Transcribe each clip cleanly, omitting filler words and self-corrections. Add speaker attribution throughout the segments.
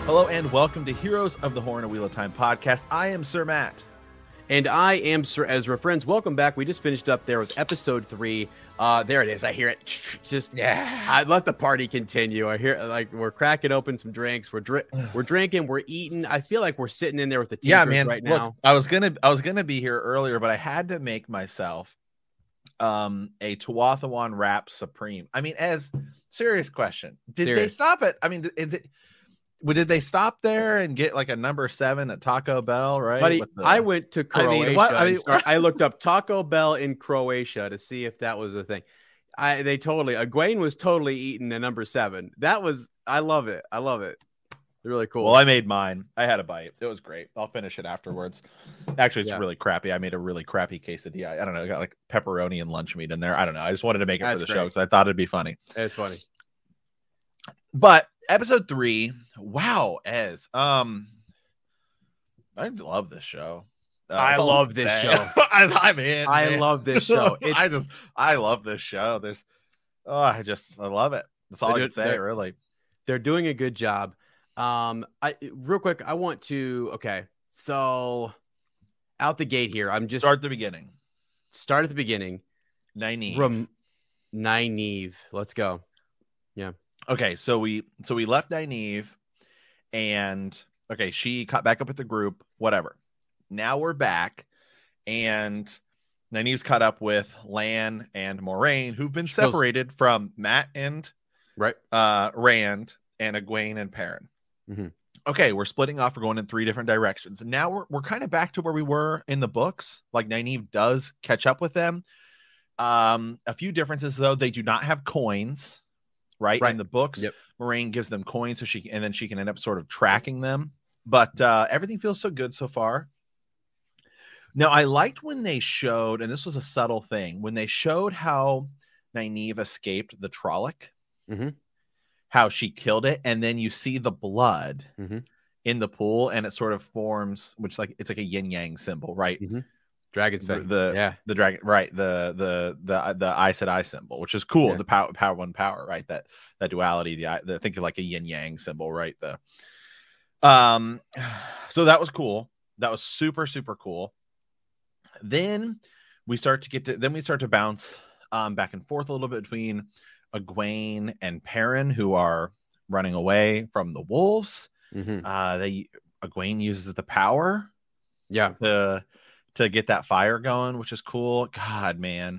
Speaker 1: Hello and welcome to Heroes of the Horn, a Wheel of Time podcast. I am Sir Matt.
Speaker 2: And I am Sir Ezra. Friends, welcome back. We just finished up there with episode 3. There it is. I hear it. Just,
Speaker 1: yeah.
Speaker 2: I let the party continue. I hear, like, we're cracking open some drinks. We're drinking. We're eating. I feel like we're sitting in there with the teachers right now.
Speaker 1: Look, I was gonna be here earlier, but I had to make myself a Tuathawan Wrap Supreme. I mean, as serious question, did they stop it? I mean, did they stop there and get like a number 7 at Taco Bell, right?
Speaker 2: Buddy, I went to Croatia. I looked up Taco Bell in Croatia to see if that was a thing. Egwene was totally eating a number 7. I love it. I love it. Really cool.
Speaker 1: Well, I made mine. I had a bite. It was great. I'll finish it afterwards. Actually, it's really crappy. I made a really crappy quesadilla. I don't know. I got like pepperoni and lunch meat in there. I don't know. I just wanted to make it for the show because I thought it'd be funny.
Speaker 2: It's funny.
Speaker 1: But episode 3, wow, Ez. I love this show.
Speaker 2: I love this show.
Speaker 1: I'm in.
Speaker 2: I love this show.
Speaker 1: I love this show. I love it. That's all I can say, really.
Speaker 2: They're doing a good job. Real quick, I want to. Okay, so out the gate here, I'm just
Speaker 1: start at the beginning.
Speaker 2: Nynaeve. Let's go. Yeah.
Speaker 1: Okay, so we left Nynaeve, and okay, she caught back up with the group, whatever. Now we're back, and Nynaeve's caught up with Lan and Moiraine, who've been separated from Mat and Rand and Egwene and Perrin.
Speaker 2: Mm-hmm.
Speaker 1: Okay, we're splitting off. We're going in 3 different directions, and now we're kind of back to where we were in the books. Like Nynaeve does catch up with them. A few differences though: they do not have coins. Right in the books, Moiraine gives them coins so she can end up sort of tracking them. But everything feels so good so far. Now, I liked when they showed, and this was a subtle thing, when they showed how Nynaeve escaped the Trolloc, how she killed it, and then you see the blood in the pool, and it sort of forms, it's like a yin yang symbol, right?
Speaker 2: Dragon's Fang.
Speaker 1: The dragon, right? The Aes Sedai symbol, which is cool.
Speaker 2: Yeah.
Speaker 1: The power, one power, right? That duality. The think of like a yin yang symbol, right? So that was cool. That was super super cool. Then we start to bounce back and forth a little bit between Egwene and Perrin, who are running away from the wolves. Egwene uses the power, to get that fire going, which is cool. God, man.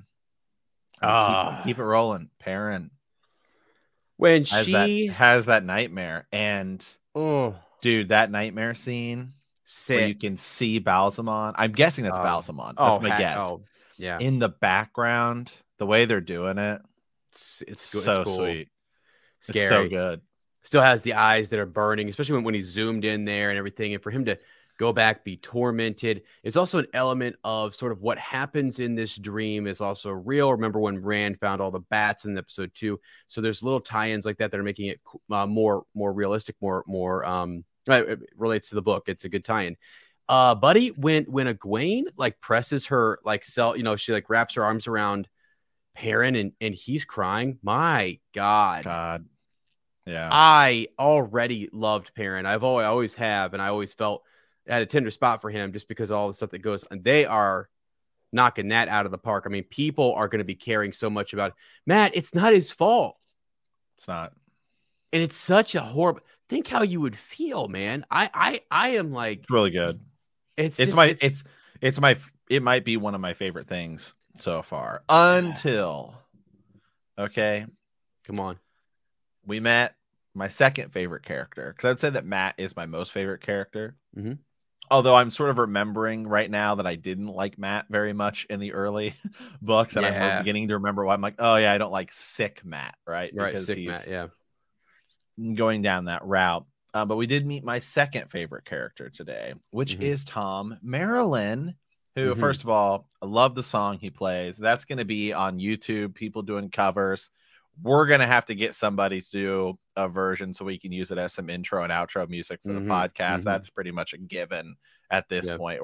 Speaker 1: Keep it rolling. Perrin.
Speaker 2: When she
Speaker 1: has that nightmare. And dude, that nightmare scene where you can see Balsamon. I'm guessing that's Balsamon. That's my guess.
Speaker 2: Yeah.
Speaker 1: In the background, the way they're doing it. It's
Speaker 2: good.
Speaker 1: So
Speaker 2: it's cool.
Speaker 1: Sweet.
Speaker 2: Scary.
Speaker 1: It's so good.
Speaker 2: Still has the eyes that are burning, especially when he zoomed in there and everything. And for him to go back, be tormented. It's also an element of sort of what happens in this dream is also real. Remember when Rand found all the bats in episode 2? So there's little tie-ins like that are making it more realistic, it relates to the book. It's a good tie-in. Buddy, when Egwene like presses her like she like wraps her arms around Perrin and he's crying. My God.
Speaker 1: Yeah.
Speaker 2: I already loved Perrin. I always have, and I always felt I had a tender spot for him just because of all the stuff that goes, and they are knocking that out of the park. I mean, people are going to be caring so much about it. Matt. It's not his fault.
Speaker 1: It's not.
Speaker 2: And it's such a horrible, think how you would feel, man. I am like,
Speaker 1: it's really good. It might be one of my favorite things so far until, okay.
Speaker 2: Come on.
Speaker 1: We met my second favorite character, because I'd say that Mat is my most favorite character. Although I'm sort of remembering right now that I didn't like Mat very much in the early books, and I'm beginning to remember why. I'm like, oh yeah, I don't like sick Mat, right? Because
Speaker 2: sick Mat,
Speaker 1: going down that route. But we did meet my second favorite character today, which is Thom Merrilin, who, first of all, I love the song he plays. That's going to be on YouTube, people doing covers. We're going to have to get somebody to do a version so we can use it as some intro and outro music for the podcast. That's pretty much a given at this point.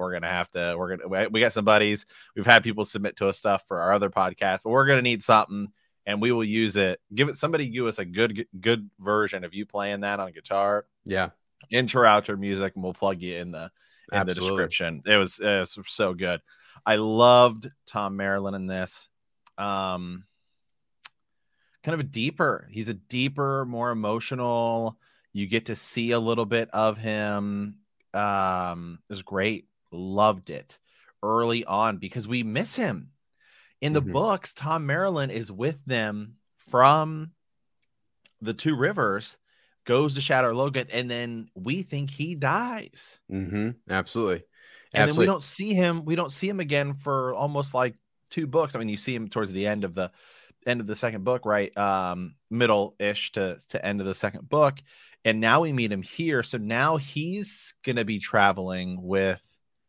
Speaker 1: We got some buddies. We've had people submit to us stuff for our other podcast, but we're going to need something, and we will use it. Give us a good version of you playing that on guitar.
Speaker 2: Yeah.
Speaker 1: intro outro music, and we'll plug you in the description. It was so good. I loved Tom Maryland in this. Kind of he's a deeper, more emotional. You get to see a little bit of him. It was great. Loved it early on because we miss him in the books. Tom Maryland is with them from the Two Rivers, goes to Shadow Logan, and then we think he dies.
Speaker 2: Absolutely.
Speaker 1: And then we don't see him again for almost like 2 books. I mean, you see him towards the end of the second book, right? Middle-ish to end of the second book. And now we meet him here. So now he's gonna be traveling with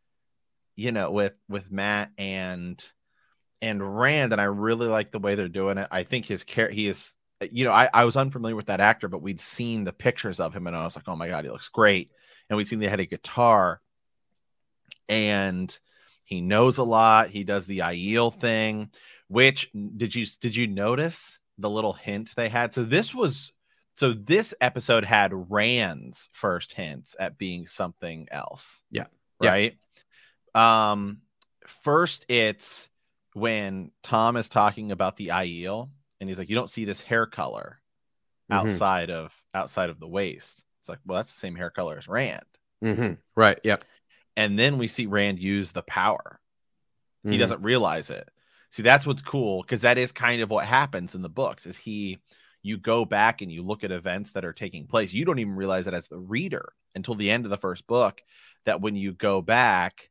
Speaker 1: Mat and Rand. And I really like the way they're doing it. I think he is, I was unfamiliar with that actor, but we'd seen the pictures of him and I was like, oh my God, he looks great. And we'd seen they had a guitar and he knows a lot. He does the Aiel thing, which did you notice the little hint they had? So this episode had Rand's first hints at being something else.
Speaker 2: Yeah.
Speaker 1: Right. Yeah. First it's when Tom is talking about the Aiel and he's like, you don't see this hair color outside of the waist. It's like, well, that's the same hair color as Rand.
Speaker 2: Right. Yeah.
Speaker 1: And then we see Rand use the power. He doesn't realize it. See, that's what's cool, because that is kind of what happens in the books is you go back and you look at events that are taking place. You don't even realize it as the reader until the end of the first book, that when you go back,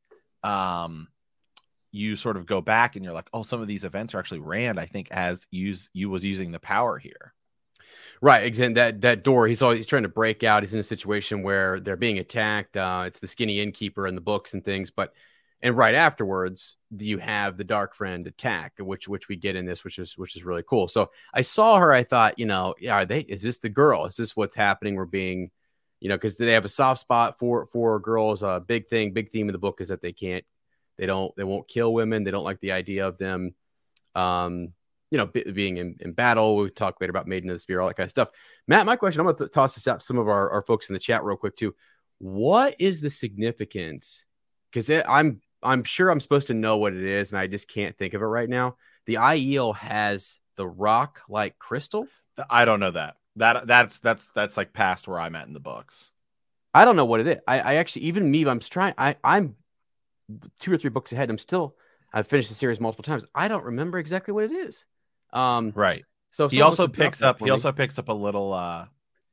Speaker 1: you sort of go back and you're like, oh, some of these events are actually Rand, I think, was using the power here.
Speaker 2: Right. Exactly. That door, he's trying to break out. He's in a situation where they're being attacked. It's the skinny innkeeper in the books and things, and right afterwards you have the Dark Friend attack, which we get in this, which is really cool. So I saw her, I thought, is this the girl? Is this what's happening? We're being, because they have a soft spot for girls. A big theme of the book is that they won't kill women. They don't like the idea of them, being in battle. We talk later about Maiden of the Spear, all that kind of stuff. Matt, my question, I'm going to toss this out to some of our folks in the chat real quick too. What is the significance? Because I'm sure I'm supposed to know what it is, and I just can't think of it right now. The Aiel has the rock-like crystal.
Speaker 1: I don't know that. That's like past where I'm at in the books.
Speaker 2: I don't know what it is. I actually, even me, I'm 2 or 3 books ahead. I've finished the series multiple times. I don't remember exactly what it is.
Speaker 1: Right.
Speaker 2: So
Speaker 1: he also picks up a little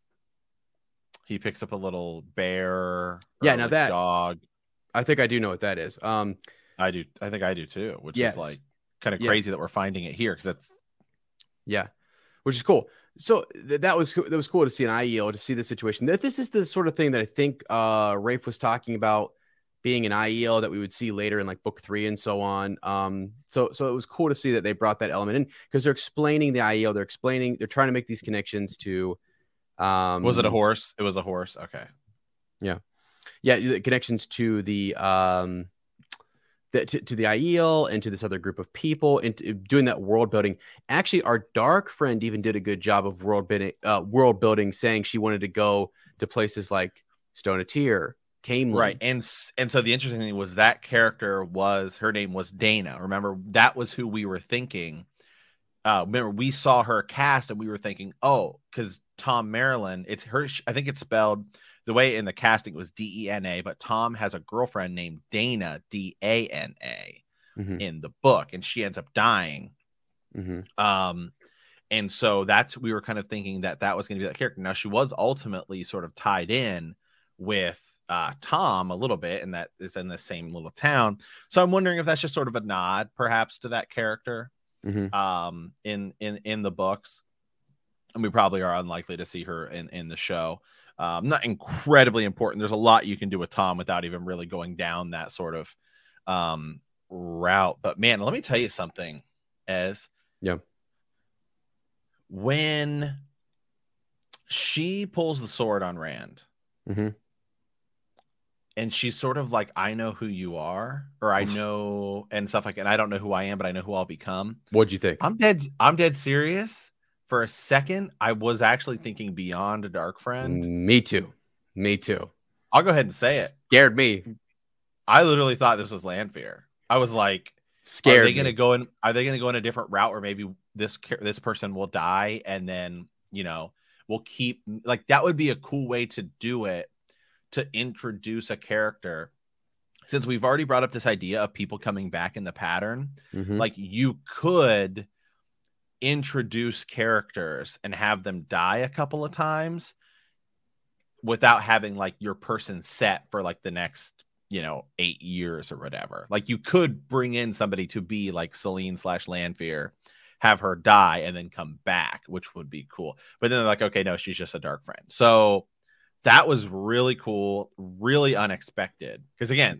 Speaker 1: bear.
Speaker 2: Yeah. Now that
Speaker 1: dog.
Speaker 2: I think I do know what that is.
Speaker 1: I do. I think I do too, which is like kind of crazy that we're finding it here, because that's
Speaker 2: which is cool. So that was cool to see an Aiel, to see the situation. This is the sort of thing that I think Rafe was talking about, being an Aiel that we would see later in like book 3 and so on. So it was cool to see that they brought that element in, because they're explaining the Aiel. They're trying to make these connections to.
Speaker 1: Was it a horse? It was a horse. Okay.
Speaker 2: Yeah. Yeah, the connections to the to the Aiel and to this other group of people, and doing that world building. Actually, our Dark Friend even did a good job of world building, saying she wanted to go to places like Stone of Tear, Caemlyn.
Speaker 1: Right, and so the interesting thing was that her name was Dana. Remember, that was who we were thinking. Remember, we saw her cast and we were thinking, oh, because Tom Maryland, it's her. I think it's spelled the way in the casting it was Dena, but Tom has a girlfriend named Dana, Dana, in the book, and she ends up dying. And so we were kind of thinking that was going to be that character. Now, she was ultimately sort of tied in with Tom a little bit, and that is in the same little town. So I'm wondering if that's just sort of a nod, perhaps, to that character in the books. And we probably are unlikely to see her in the show. Not incredibly important. There's a lot you can do with Tom without even really going down that sort of route. But man, let me tell you something, when she pulls the sword on Rand, and she's sort of like, I know who you are, or I know, and stuff like that. And I don't know who I am, but I know who I'll become.
Speaker 2: What'd you think?
Speaker 1: I'm dead serious. For a second, I was actually thinking beyond a Dark Friend.
Speaker 2: Me too. Me too.
Speaker 1: I'll go ahead and say it.
Speaker 2: Scared me.
Speaker 1: I literally thought this was Lanfear. I was like,
Speaker 2: Scared
Speaker 1: are they
Speaker 2: me.
Speaker 1: going to go in? Are they going to go in a different route where maybe this person will die and then, you know, we'll keep, like, that would be a cool way to do it, to introduce a character. Since we've already brought up this idea of people coming back in the pattern, like, you could introduce characters and have them die a couple of times without having like your person set for like the next, you know, 8 years or whatever. Like, you could bring in somebody to be like Selene/Lanfear, have her die and then come back, which would be cool. But then they're like, okay, no, she's just a dark friend. So that was really cool, really unexpected. Because again,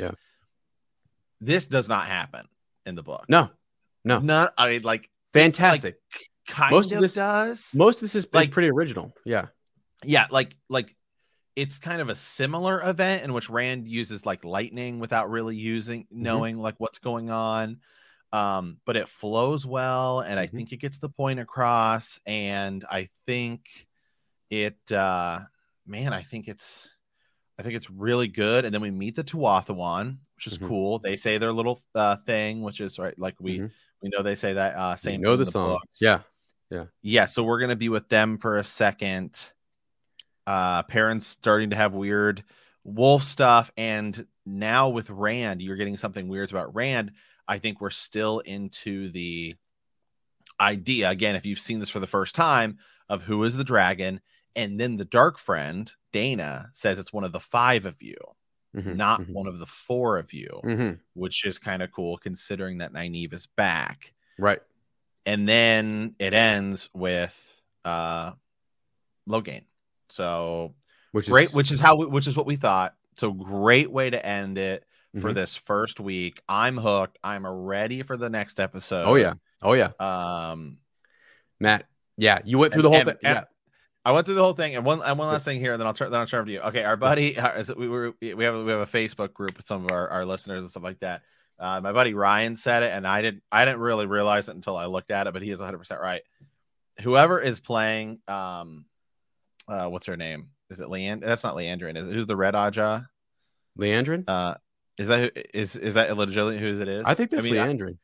Speaker 1: this does not happen in the book.
Speaker 2: No.
Speaker 1: Not, I mean, like,
Speaker 2: fantastic.
Speaker 1: Like, kind
Speaker 2: most
Speaker 1: of
Speaker 2: this
Speaker 1: does.
Speaker 2: Most of this is
Speaker 1: like
Speaker 2: pretty original. Yeah,
Speaker 1: like it's kind of a similar event in which Rand uses like lightning without really knowing like what's going on. But it flows well, and I think it gets the point across. And I think it, man, I think it's really good. And then we meet the Tuathawan, which is cool. They say their little thing, which is right. Like we know they say that same.
Speaker 2: You know the song.
Speaker 1: Books. Yeah. So we're gonna be with them for a second. Perrin's starting to have weird wolf stuff, and now with Rand, you're getting something weird about Rand. I think we're still into the idea again, if you've seen this for the first time, of who is the dragon, and then the dark friend Dana says it's one of the 5 of you, not one of the 4 of you, which is kind of cool considering that Nynaeve is back,
Speaker 2: right?
Speaker 1: And then it ends with Logain. So which is what we thought. So great way to end it for this first week. I'm hooked. I'm ready for the next episode.
Speaker 2: Oh yeah. Matt, yeah, you went through the whole thing. Yeah,
Speaker 1: I went through the whole thing. And one last thing here, and then I'll turn over to you. Okay, our buddy, we have a Facebook group with some of our listeners and stuff like that. My buddy Ryan said it, and I didn't really realize it until I looked at it, but he is 100% right. Whoever is playing, what's her name? Is it Leand? That's not Leandrin. Is it? Who's the Red Aja?
Speaker 2: Leandrin?
Speaker 1: Is that illegitimately who it is?
Speaker 2: I think that's Leandrin.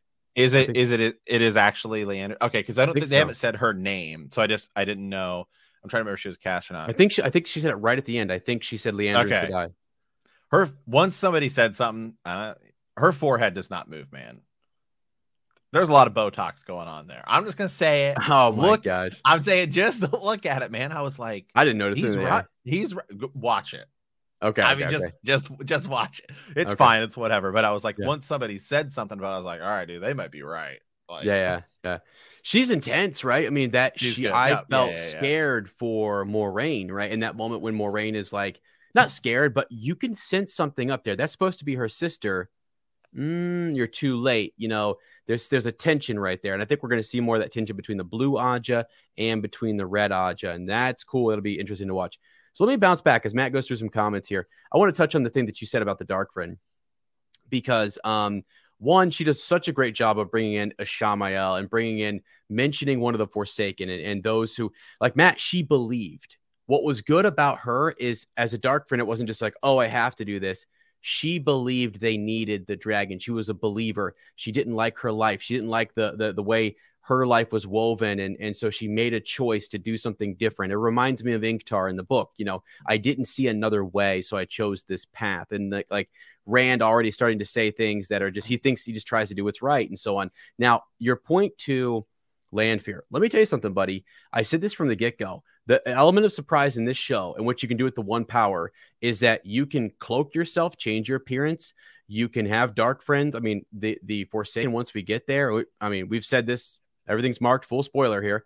Speaker 1: It is actually Leandrin? Okay, because I don't think they haven't said her name, so I didn't know. I'm trying to remember if she was cast or not.
Speaker 2: I think she said it right at the end. I think she said Leandrin Sedai.
Speaker 1: Once somebody said something, her forehead does not move, man. There's a lot of Botox going on there. I'm just gonna say it.
Speaker 2: Oh my gosh!
Speaker 1: I'm saying just look at it, man. I was like,
Speaker 2: I didn't notice.
Speaker 1: He's right. Watch it.
Speaker 2: Okay.
Speaker 1: I mean, just watch it. It's fine. It's whatever. But I was like, once somebody said something about it, I was like, all right, dude, they might be right. Like,
Speaker 2: yeah. She's intense, right? I mean, I felt scared for Moiraine, right? In that moment when Moiraine is like, not scared, but you can sense something up there. That's supposed to be her sister. You're too late. You know, there's a tension right there. And I think we're going to see more of that tension between the blue Aja and between the red Aja. And that's cool. It'll be interesting to watch. So let me bounce back as Matt goes through some comments here. I want to touch on the thing that you said about the dark friend, because one, she does such a great job of bringing in Ishamael and mentioning one of the Forsaken and those who, like Matt, she believed. What was good about her is, as a dark friend, it wasn't just like, oh, I have to do this. She believed they needed the dragon. She was a believer. She didn't like her life. She didn't like the way her life was woven. And so she made a choice to do something different. It reminds me of Ingtar in the book. You know, I didn't see another way, so I chose this path. And like Rand already starting to say things that are just, he just tries to do what's right and so on. Now, your point to Lanfear. Let me tell you something, buddy. I said this from the get-go. The element of surprise in this show and what you can do with the one power is that you can cloak yourself, change your appearance. You can have dark friends. I mean, the Forsaken, once we get there, I mean, we've said this, everything's marked, full spoiler here.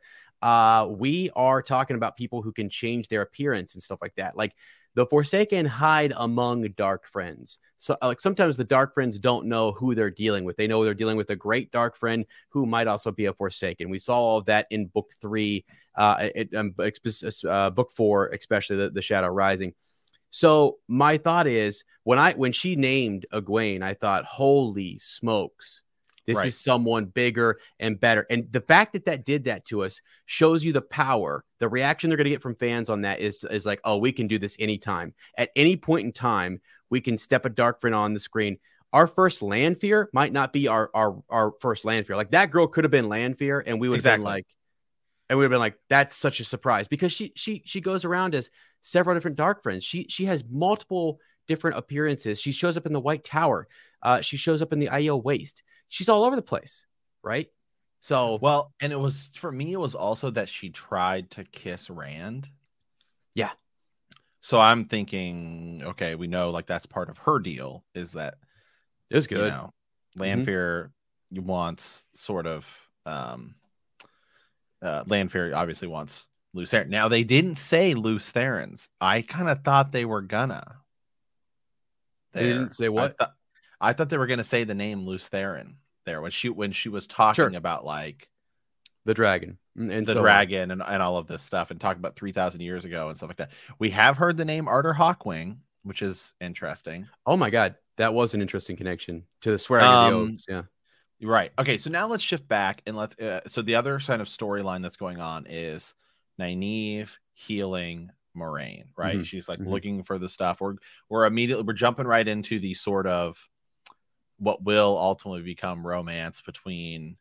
Speaker 2: We are talking about people who can change their appearance and stuff like that. Like the Forsaken hide among dark friends. So like sometimes the dark friends don't know who they're dealing with. They know they're dealing with a great dark friend who might also be a Forsaken. We saw all of that in book 3, book 4, especially the Shadow Rising. So my thought is when she named Egwene, I thought, holy smokes, This is someone bigger and better. And the fact that that did that to us shows you the power. The reaction they're going to get from fans on that is like, oh, we can do this anytime. At any point in time, we can step a Dark Friend on the screen. Our first Lanfear might not be our first Lanfear. Like, that girl could have been Lanfear, and we would have been like, that's such a surprise, because she goes around as several different Dark Friends. She has multiple different appearances. She shows up in the White Tower. She shows up in the Aiel Waste. She's all over the place, right? So,
Speaker 1: well, and it was, for me, it was also that she tried to kiss Rand.
Speaker 2: Yeah.
Speaker 1: So I'm thinking, okay, we know like that's part of her deal, is that
Speaker 2: it was good.
Speaker 1: You know, Lanfear wants sort of Lanfear obviously wants Lews Therin. Now, they didn't say Lews Therins. I kind of thought they were gonna.
Speaker 2: They didn't say what?
Speaker 1: I thought they were gonna say the name Lews Therin there when she was talking about like
Speaker 2: the dragon and
Speaker 1: the dragon and all of this stuff, and talking about 3,000 years ago and stuff like that. We have heard the name Artur Hawkwing, which is interesting.
Speaker 2: Oh my god, that was an interesting connection to the swearing of the oaths. Yeah.
Speaker 1: Right. Okay. So now let's shift back and let's. So the other kind of storyline that's going on is Nynaeve healing Moiraine. Right. She's like looking for the stuff. We're jumping right into the sort of what will ultimately become romance between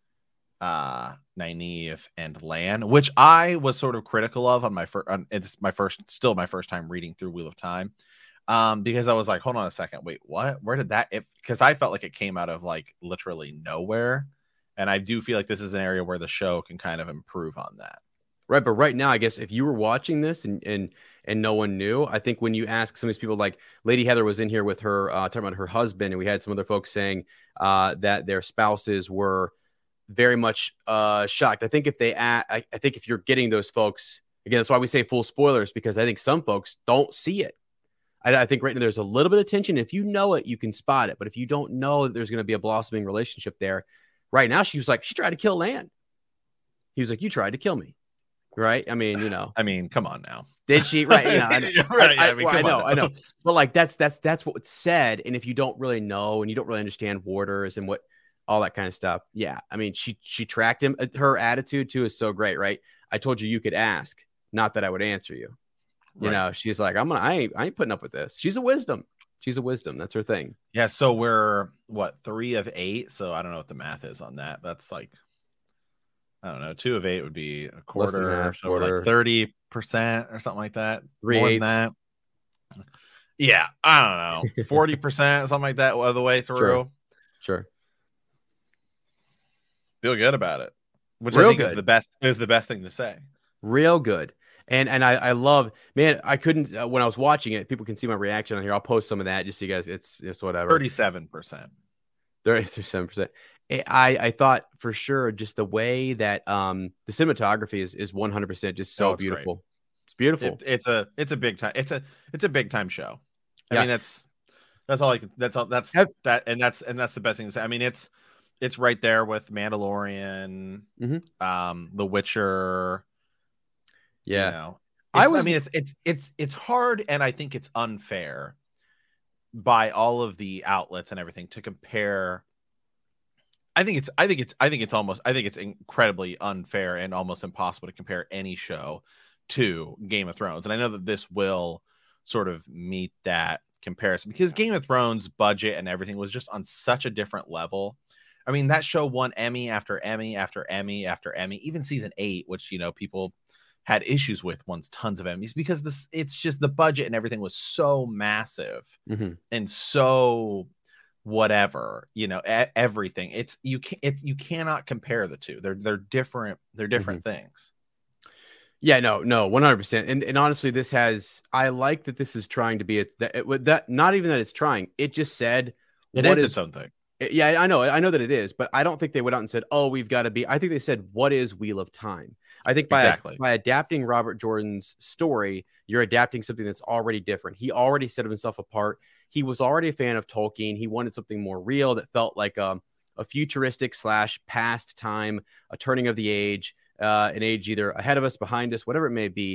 Speaker 1: Nynaeve and Lan, which I was sort of critical of on my first. It's my first time reading through Wheel of Time. Because I was like, hold on a second, wait, what? Where did that? Because I felt like it came out of like literally nowhere, and I do feel like this is an area where the show can kind of improve on that.
Speaker 2: Right, but right now, I guess if you were watching this and no one knew, I think when you ask some of these people, like Lady Heather was in here with her talking about her husband, and we had some other folks saying that their spouses were very much shocked. I think I think if you're getting those folks, again, that's why we say full spoilers, because I think some folks don't see it. I think right now there's a little bit of tension. If you know it, you can spot it. But if you don't know that there's going to be a blossoming relationship there, right now she was like, she tried to kill Lan. He was like, you tried to kill me. Right? I mean, you know.
Speaker 1: I mean, come on now.
Speaker 2: Did she? Right. You know, I know. But like that's what's said. And if you don't really know and you don't really understand Warders and what all that kind of stuff, yeah. I mean, she tracked him. Her attitude too is so great, right? I told you could ask, not that I would answer you. You know, she's like, I ain't putting up with this. She's a wisdom. That's her thing.
Speaker 1: Yeah. So we're 3 of 8. So I don't know what the math is on that. That's like, I don't know. 2 of 8 would be a quarter.
Speaker 2: Half,
Speaker 1: so we're like 30% or something like that.
Speaker 2: 3/8.
Speaker 1: Than that. Yeah. I don't know. 40%, something like that the way through.
Speaker 2: Sure.
Speaker 1: Feel good about it. Which
Speaker 2: Real
Speaker 1: I think
Speaker 2: good.
Speaker 1: is the best thing to say.
Speaker 2: Real good. And I love, man, I couldn't, when I was watching it, people can see my reaction on here. I'll post some of that just so you guys, it's whatever.
Speaker 1: 37%.
Speaker 2: 37%. I thought for sure just the way that the cinematography is 100% just so beautiful. Great. It's beautiful.
Speaker 1: It's a big time. It's a big time show. I mean, that's the best thing to say. I mean, it's right there with Mandalorian, The Witcher.
Speaker 2: Yeah.
Speaker 1: You know, it's hard, and I think it's unfair by all of the outlets and everything to compare. I think it's incredibly unfair and almost impossible to compare any show to Game of Thrones. And I know that this will sort of meet that comparison, because Game of Thrones budget and everything was just on such a different level. I mean, that show won Emmy after Emmy after Emmy after Emmy. Even season 8, which, you know, people had issues with, won tons of Emmys, because it's just the budget and everything was so massive and so whatever, you know, everything. You cannot compare the two. They're different. They're different things.
Speaker 2: Yeah, no, 100%. And honestly, I like that this is trying to be that not even that it's trying. It just said
Speaker 1: it is its own thing.
Speaker 2: Yeah, I know that it is, but I don't think they went out and said, "Oh, we've got to be." I think they said, "What is Wheel of Time?" I think by adapting Robert Jordan's story, you're adapting something that's already different. He already set himself apart. He was already a fan of Tolkien. He wanted something more real that felt like a futuristic / past time, a turning of the age, an age either ahead of us, behind us, whatever it may be.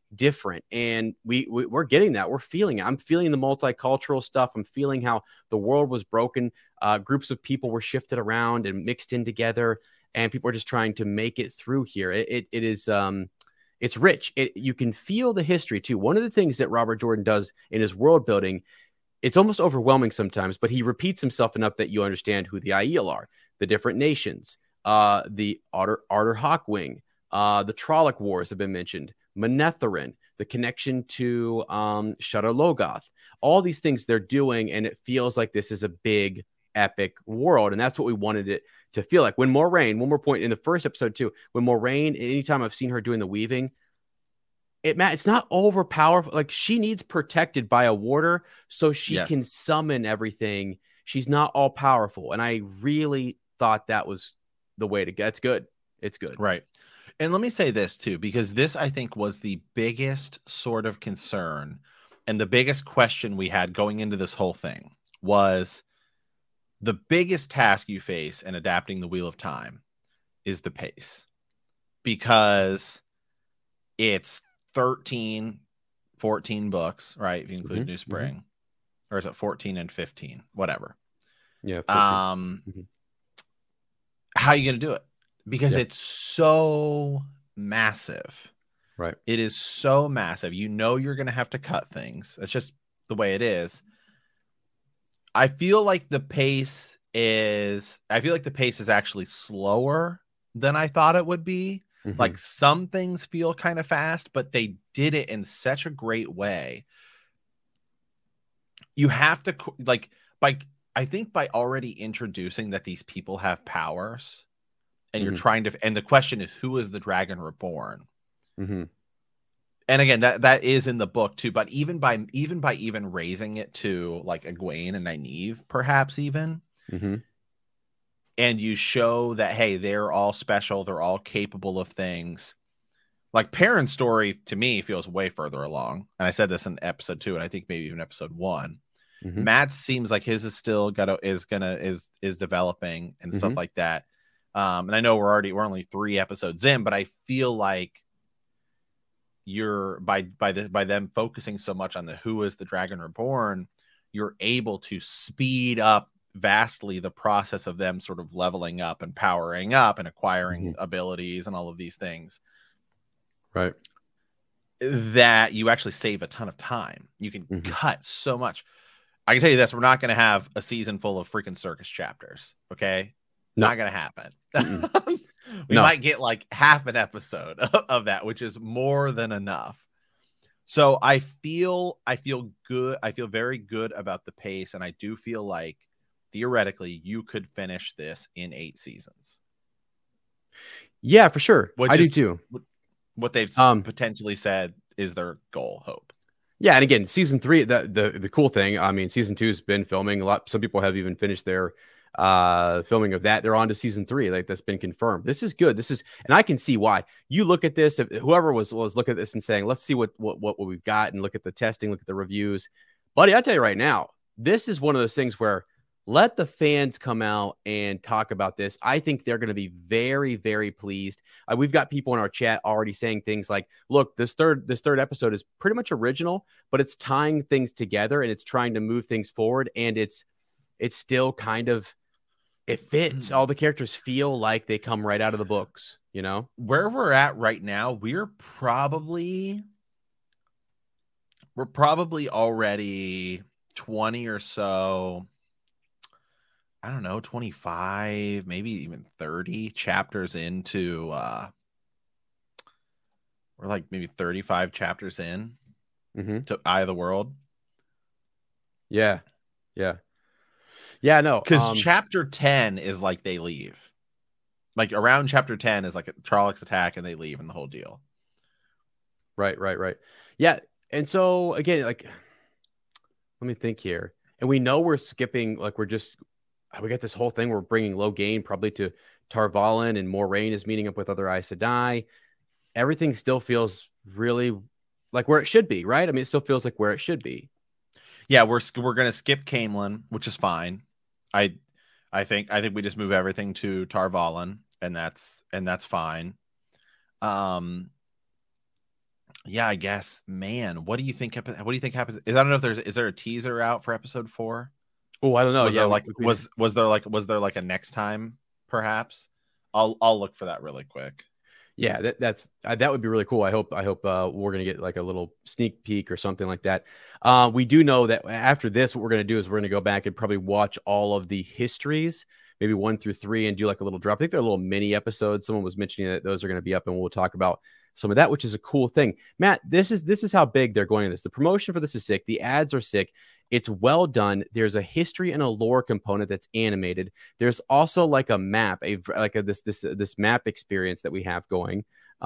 Speaker 2: different, and we're getting that. We're feeling it. I'm feeling the multicultural stuff. I'm feeling how the world was broken. Groups of people were shifted around and mixed in together, and people are just trying to make it through here. It is it's rich. You can feel the history too. One of the things that Robert Jordan does in his world building, it's almost overwhelming sometimes, but he repeats himself enough that you understand who the Aiel are, the different nations, the Arthur Hawkwing, the Trolloc Wars have been mentioned, Manetheren, the connection to Shudder Logoth, all these things they're doing, and it feels like this is a big, epic world, and that's what we wanted it to feel like. When Moiraine, one more point in the first episode too, when Moiraine, anytime I've seen her doing the weaving, it's not overpowerful. Like, she needs protected by a warder so she can summon everything. She's not all powerful, and I really thought that was the way to go. It's good. It's good.
Speaker 1: Right. And let me say this too, because this, I think, was the biggest sort of concern and the biggest question we had going into this whole thing was the biggest task you face in adapting the Wheel of Time is the pace, because it's 13, 14 books, right? If you include New Spring, or is it 14 and 15, whatever.
Speaker 2: Yeah.
Speaker 1: How are you going to do it? Because it's so massive.
Speaker 2: Right.
Speaker 1: It is so massive. You know, you're going to have to cut things. That's just the way it is. I feel like the pace is actually slower than I thought it would be. Like, some things feel kind of fast, but they did it in such a great way. You have to, I think by already introducing that these people have powers, and you're trying to, and the question is, who is the Dragon Reborn? And again, that is in the book too, but even by raising it to like Egwene and Nynaeve, perhaps even, and you show that, hey, they're all special, they're all capable of things. Like, Perrin's story to me feels way further along, and I said this in episode 2, and I think maybe even episode 1. Matt seems like his is still is developing and stuff like that. And I know we're only 3 episodes in, but I feel like you're by them focusing so much on the who is the Dragon Reborn, you're able to speed up vastly the process of them sort of leveling up and powering up and acquiring abilities and all of these things.
Speaker 2: Right.
Speaker 1: That you actually save a ton of time. You can cut so much. I can tell you this, we're not going to have a season full of freaking circus chapters. Okay. No. Not going to happen. We might get like half an episode of that, which is more than enough. So I feel good. I feel very good about the pace. And I do feel like theoretically you could finish this in 8 seasons.
Speaker 2: Yeah, for sure. I do too.
Speaker 1: What they've potentially said is their goal, hope.
Speaker 2: Yeah, and again, season 3, the cool thing, I mean, season 2 has been filming a lot. Some people have even finished their filming of that. They're on to season 3, like, that's been confirmed. This is good. And I can see why. You look at this, if whoever was looking at this and saying, let's see what we've got, and look at the testing, look at the reviews. Buddy, I'll tell you right now, this is one of those things where let the fans come out and talk about this. I think they're going to be very, very pleased. We've got people in our chat already saying things like, look, this third episode is pretty much original, but it's tying things together and it's trying to move things forward. And it's still kind of, it fits. All the characters feel like they come right out of the books, you know?
Speaker 1: Where we're at right now, we're probably already 20 or so, I don't know, 25, maybe even 30 chapters into, we're like maybe 35 chapters in to Eye of the World.
Speaker 2: Yeah. No.
Speaker 1: Because chapter 10 is like they leave. Like, around chapter 10 is like a Trollocs attack and they leave and the whole deal.
Speaker 2: Right. Yeah. And so, again, like, let me think here. And we know we're skipping, like, we got this whole thing. We're bringing Logain probably to Tar Valon, and Moiraine is meeting up with other Aes Sedai. Everything still feels really like where it should be, right? I mean, it still feels like where it should be.
Speaker 1: Yeah, we're going to skip Caemlyn, which is fine. I think we just move everything to Tar Valon, and that's fine. Yeah, I guess. Man, what do you think? What do you think happens? I don't know if is there a teaser out for episode 4?
Speaker 2: Oh, I don't know.
Speaker 1: Was
Speaker 2: Yeah,
Speaker 1: there like was there like a next time perhaps? I'll look for that really quick.
Speaker 2: yeah, that would be really cool. I hope we're gonna get like a little sneak peek or something like that. We do know that after this, what we're gonna do is we're gonna go back and probably watch all of the histories, maybe 1 through 3, and do like a little drop. I think they're little mini episodes. Someone was mentioning that those are gonna be up, and we'll talk about some of that, which is a cool thing. Matt, this is how big they're going in this. The promotion for this is sick. The ads are sick. It's well done. There's a history and a lore component that's animated. There's also like a map, this map experience that we have going.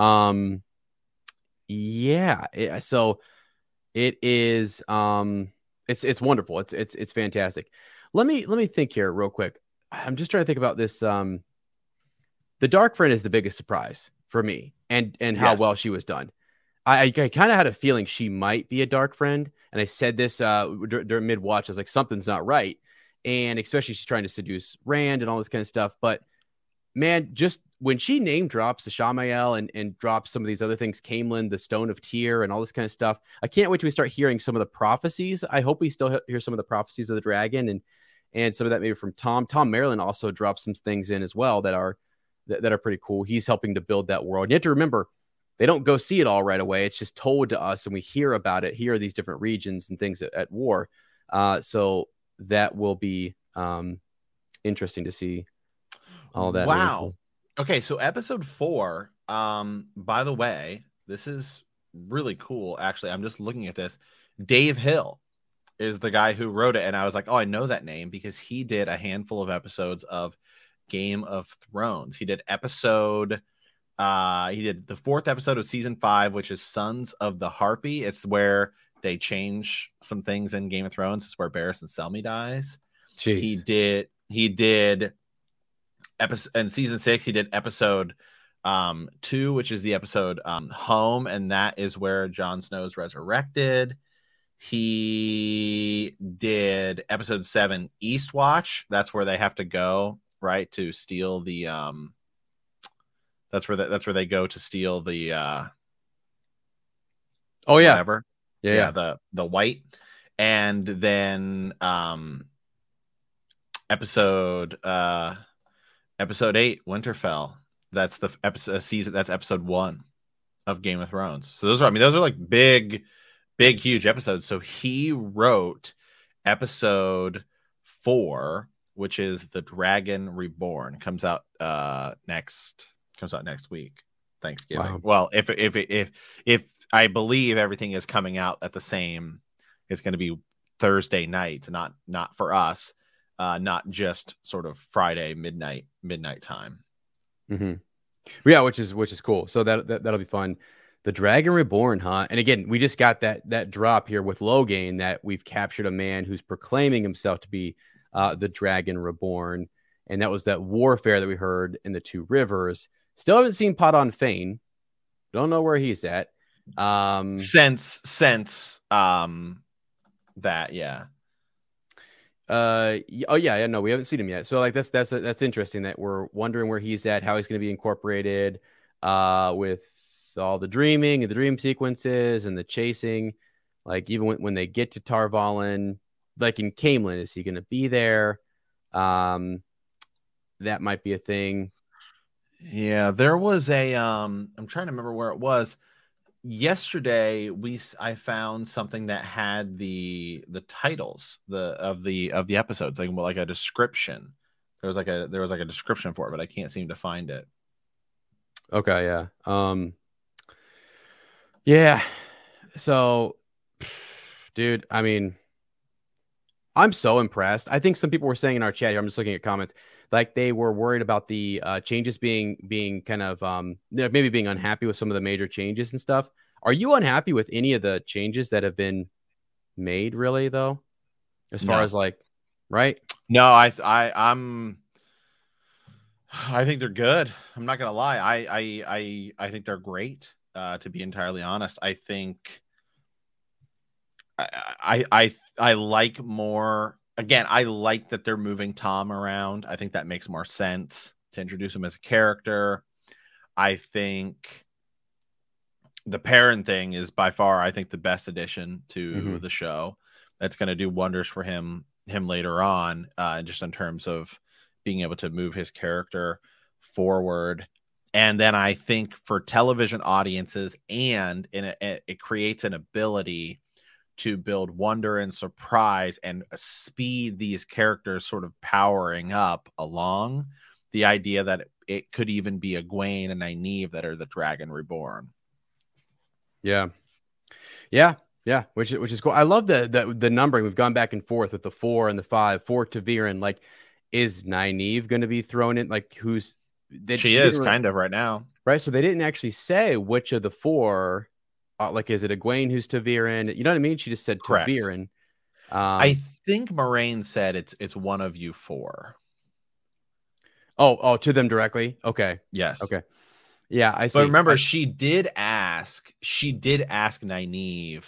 Speaker 2: So it is it's wonderful. It's fantastic. Let me think here real quick. I'm just trying to think about this. The Dark Friend is the biggest surprise for me, and how well she was done. I kind of had a feeling she might be a Dark Friend, and I said this during mid watch. I was like, something's not right, and especially she's trying to seduce Rand and all this kind of stuff. But man, just when she name drops the Shamael and drops some of these other things, Caemlyn, the Stone of Tyr, and all this kind of stuff, I can't wait till we start hearing some of the prophecies. I hope we still hear some of the prophecies of the dragon, and some of that maybe from Tom. Tom Maryland also dropped some things in as well that are pretty cool. He's helping to build that world. You have to remember, they don't go see it all right away. It's just told to us, and we hear about it. Here are these different regions and things at war. So that will be interesting to see all that.
Speaker 1: Wow. Okay, so episode 4. By the way, this is really cool. Actually, I'm just looking at this. Dave Hill is the guy who wrote it, and I was like, oh, I know that name because he did a handful of episodes of Game of Thrones. He did the 4th episode of season 5, which is Sons of the Harpy. It's where they change some things in Game of Thrones. It's where Barristan Selmy dies.
Speaker 2: Jeez.
Speaker 1: He did episode in season 6. He did episode 2, which is the episode Home, and that is where Jon Snow is resurrected. He did episode 7, Eastwatch. That's where they have to go, right, to steal the that's where they go to steal the whatever.
Speaker 2: Yeah,
Speaker 1: the white. And then episode 8, Winterfell. That's the season. That's episode 1 of Game of Thrones. So those are like big, huge episodes. So he wrote episode 4, which is The Dragon Reborn. Comes out next week, Thanksgiving.
Speaker 2: Wow.
Speaker 1: Well, if I believe everything is coming out at the same, it's going to be Thursday night, not for us, not just sort of Friday midnight time.
Speaker 2: Mm-hmm. Yeah, which is cool. So that'll be fun. The Dragon Reborn, huh? And again, we just got that drop here with Logain that we've captured a man who's proclaiming himself to be the Dragon Reborn, and that was that warfare that we heard in the Two Rivers. Still haven't seen Podon Fane. Don't know where he's at.
Speaker 1: Since that, yeah.
Speaker 2: No, we haven't seen him yet. So like that's interesting that we're wondering where he's at, how he's going to be incorporated with all the dreaming and the dream sequences and the chasing. Like even when they get to Tar Valon, like in Caemlyn, is he going to be there? That might be a thing.
Speaker 1: Yeah, there was a I'm trying to remember where it was. Yesterday I found something that had the titles of the episodes, like a description. There was like a description for it, but I can't seem to find it.
Speaker 2: Okay, yeah. Yeah. So dude, I mean, I'm so impressed. I think some people were saying in our chat here, I'm just looking at comments, like they were worried about the changes being kind of maybe being unhappy with some of the major changes and stuff. Are you unhappy with any of the changes that have been made, really, though? As far as like, right?
Speaker 1: No, I think they're good. I'm not gonna lie. I think they're great. To be entirely honest, I think I like more. Again, I like that they're moving Tom around. I think that makes more sense to introduce him as a character. I think the Perrin thing is by far, I think, the best addition to
Speaker 2: Mm-hmm.
Speaker 1: the show. That's going to do wonders for him later on, just in terms of being able to move his character forward. And then I think for television audiences, and it creates an ability to build wonder and surprise and speed these characters sort of powering up along. The idea that it could even be Egwene and Nynaeve that are the Dragon Reborn.
Speaker 2: Yeah, which is cool. I love the numbering. We've gone back and forth with the 4 and the 5 for ta'veren. Like, is Nynaeve going to be thrown in? Like, who's that?
Speaker 1: She is really, kind of right now,
Speaker 2: right? So they didn't actually say which of the 4. Like, is it Egwene who's ta'veren? You know what I mean? She just said ta'veren.
Speaker 1: I think Moraine said it's one of you 4.
Speaker 2: Oh, to them directly. Okay.
Speaker 1: Yes.
Speaker 2: Okay. Yeah, I see.
Speaker 1: But remember, she did ask Nynaeve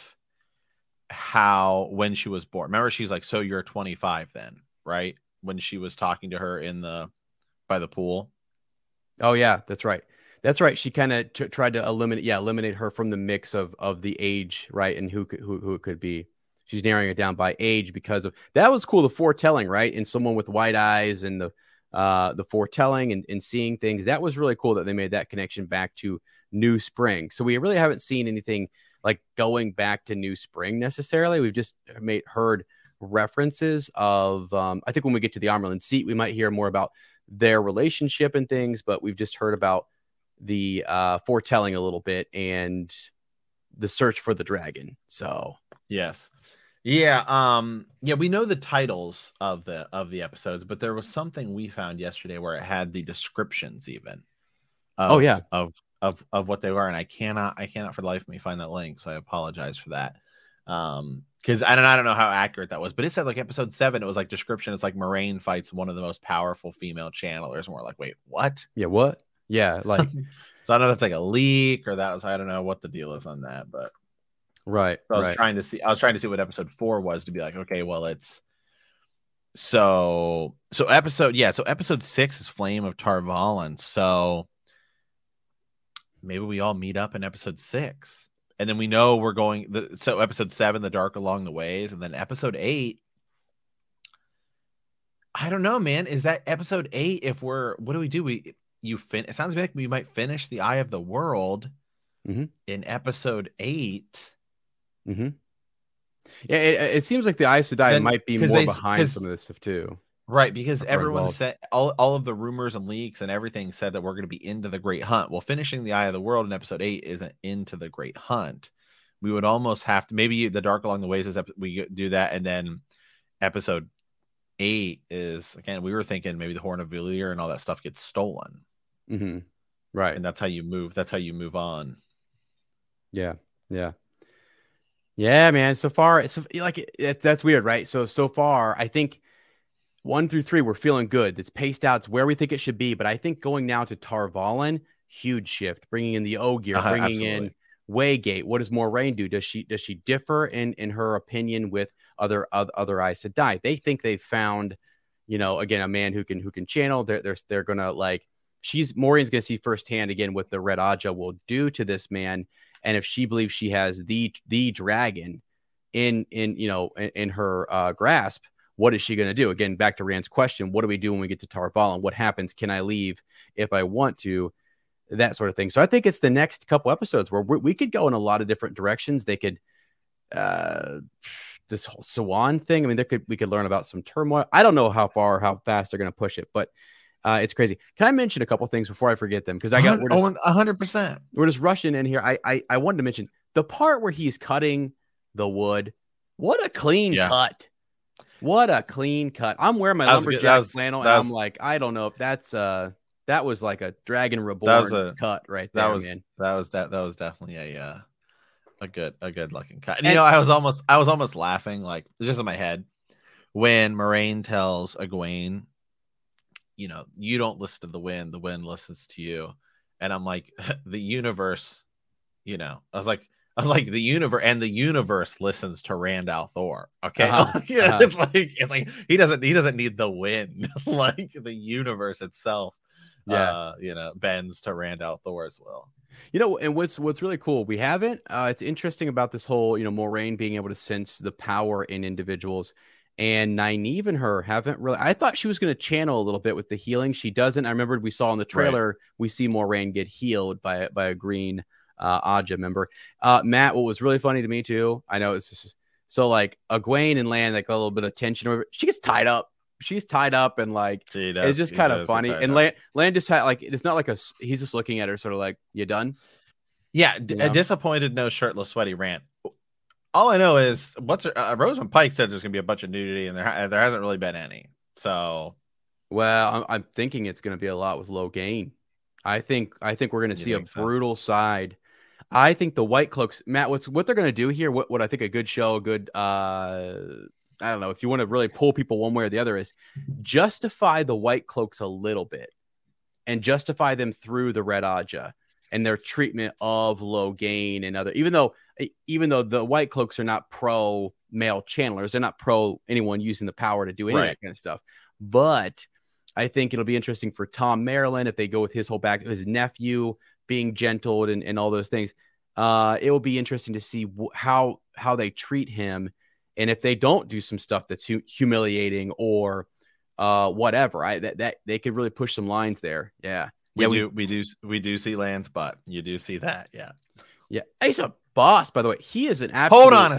Speaker 1: when she was born. Remember, she's like, "So you're 25 then, right?" When she was talking to her by the pool.
Speaker 2: Oh yeah, that's right. That's right. She kind of tried to eliminate her from the mix of the age, right? And who it could be. She's narrowing it down by age because of that was cool. The foretelling, right? And someone with white eyes and the foretelling and seeing things. That was really cool that they made that connection back to New Spring. So we really haven't seen anything like going back to New Spring necessarily. We've just heard references of, I think when we get to the Amyrlin Seat, we might hear more about their relationship and things, but we've just heard about the foretelling a little bit and the search for the dragon. So
Speaker 1: yes. Yeah, we know the titles of the episodes, but there was something we found yesterday where it had the descriptions even. Of what they were, and I cannot for the life of me find that link, so I apologize for that. Because I don't know how accurate that was, but it said like episode 7, it was like description. It's like Moraine fights one of the most powerful female channelers, and we're like, wait, what?
Speaker 2: Yeah, what? Yeah, like
Speaker 1: so I don't know if that's like a leak or I don't know what the deal is on that, but.
Speaker 2: Right.
Speaker 1: So I was trying to see what episode 4 was to be like, okay, well, it's so episode 6 is Flame of Tar Valon. So maybe we all meet up in episode 6, and then we know we're going. So episode 7, The Dark Along the Ways, and then episode 8. I don't know, man. Is that episode 8? What do we do? It sounds like we might finish the Eye of the World in episode 8.
Speaker 2: Mm-hmm. Yeah, it seems like the Aes Sedai might be more behind some of this stuff too.
Speaker 1: Right, because everyone said all of the rumors and leaks and everything said that we're going to be into the Great Hunt. Well, finishing the Eye of the World in episode 8 isn't into the Great Hunt. We would almost have to, maybe the Dark Along the Ways is we do that, and then episode 8 is, again, we were thinking maybe the Horn of Valere and all that stuff gets stolen.
Speaker 2: Mm-hmm. Right,
Speaker 1: and that's how you move. That's how you move on.
Speaker 2: Yeah. Yeah, man. So far, that's weird, right? So far, I think 1 through 3, we're feeling good. It's paced out. It's where we think it should be. But I think going now to Tar Valon, huge shift. Bringing in the Ogier, bringing in Waygate. What does Moraine do? Does she differ in her opinion with other Aes Sedai? They think they've found, again, a man who can channel. They're gonna Maureen's gonna see firsthand again what the Red Aja will do to this man. And if she believes she has the dragon in her grasp, what is she going to do? Again, back to Rand's question, what do we do when we get to Tar Valon? What happens? Can I leave if I want to? That sort of thing. So I think it's the next couple episodes where we could go in a lot of different directions. They could, this whole Siuan thing. I mean, we could learn about some turmoil. I don't know how fast they're going to push it, but it's crazy. Can I mention a couple things before I forget them? Because we're
Speaker 1: 100%.
Speaker 2: We're just rushing in here. I wanted to mention the part where he's cutting the wood. What a clean cut! What a clean cut! I'm wearing my lumberjack flannel, and I'm like, I don't know if that's that was like a Dragon Reborn cut right there, man.
Speaker 1: That was definitely a good looking cut. And, I was almost laughing, like just in my head when Moraine tells Egwene, you don't listen to the wind listens to you. And I'm like, the universe, I was like, the universe listens to Rand al'Thor. Okay. It's like he doesn't need the wind. Like the universe itself, bends to Rand al'Thor as well.
Speaker 2: And what's really cool, we haven't. It's interesting about this whole, Moraine being able to sense the power in individuals, and Nynaeve and her haven't really. I thought she was going to channel a little bit with the healing. She doesn't. I remember we saw in the trailer, we see Moraine get healed by a green Aja member. Matt, what was really funny to me too, I know it's just so like Egwene and Lan, like a little bit of tension over. She gets tied up. She's tied up, and like it's just kind of funny. And Lan just had like, it's not like he's just looking at her sort of like, you done?
Speaker 1: Yeah, a disappointed, no shirtless, sweaty Rand. All I know is Rosamund Pike said there's gonna be a bunch of nudity, and there hasn't really been any. So,
Speaker 2: well, I'm thinking it's gonna be a lot with Logain. I think we're gonna see a brutal side. I think the White Cloaks, Matt, what they're gonna do here, what I think a good show, I don't know, if you want to really pull people one way or the other, is justify the White Cloaks a little bit and justify them through the Red Aja and their treatment of Logain and other, even though the White Cloaks are not pro male channelers, they're not pro anyone using the power to do any of that kind of stuff. But I think it'll be interesting for Tom Merrilin if they go with his whole his nephew being gentled and all those things. It will be interesting to see how they treat him. And if they don't do some stuff that's humiliating or whatever, that they could really push some lines there. Yeah.
Speaker 1: We do see Lan's butt. You do see that. Yeah.
Speaker 2: Yeah. He's a boss, by the way. He is an absolute.
Speaker 1: Hold on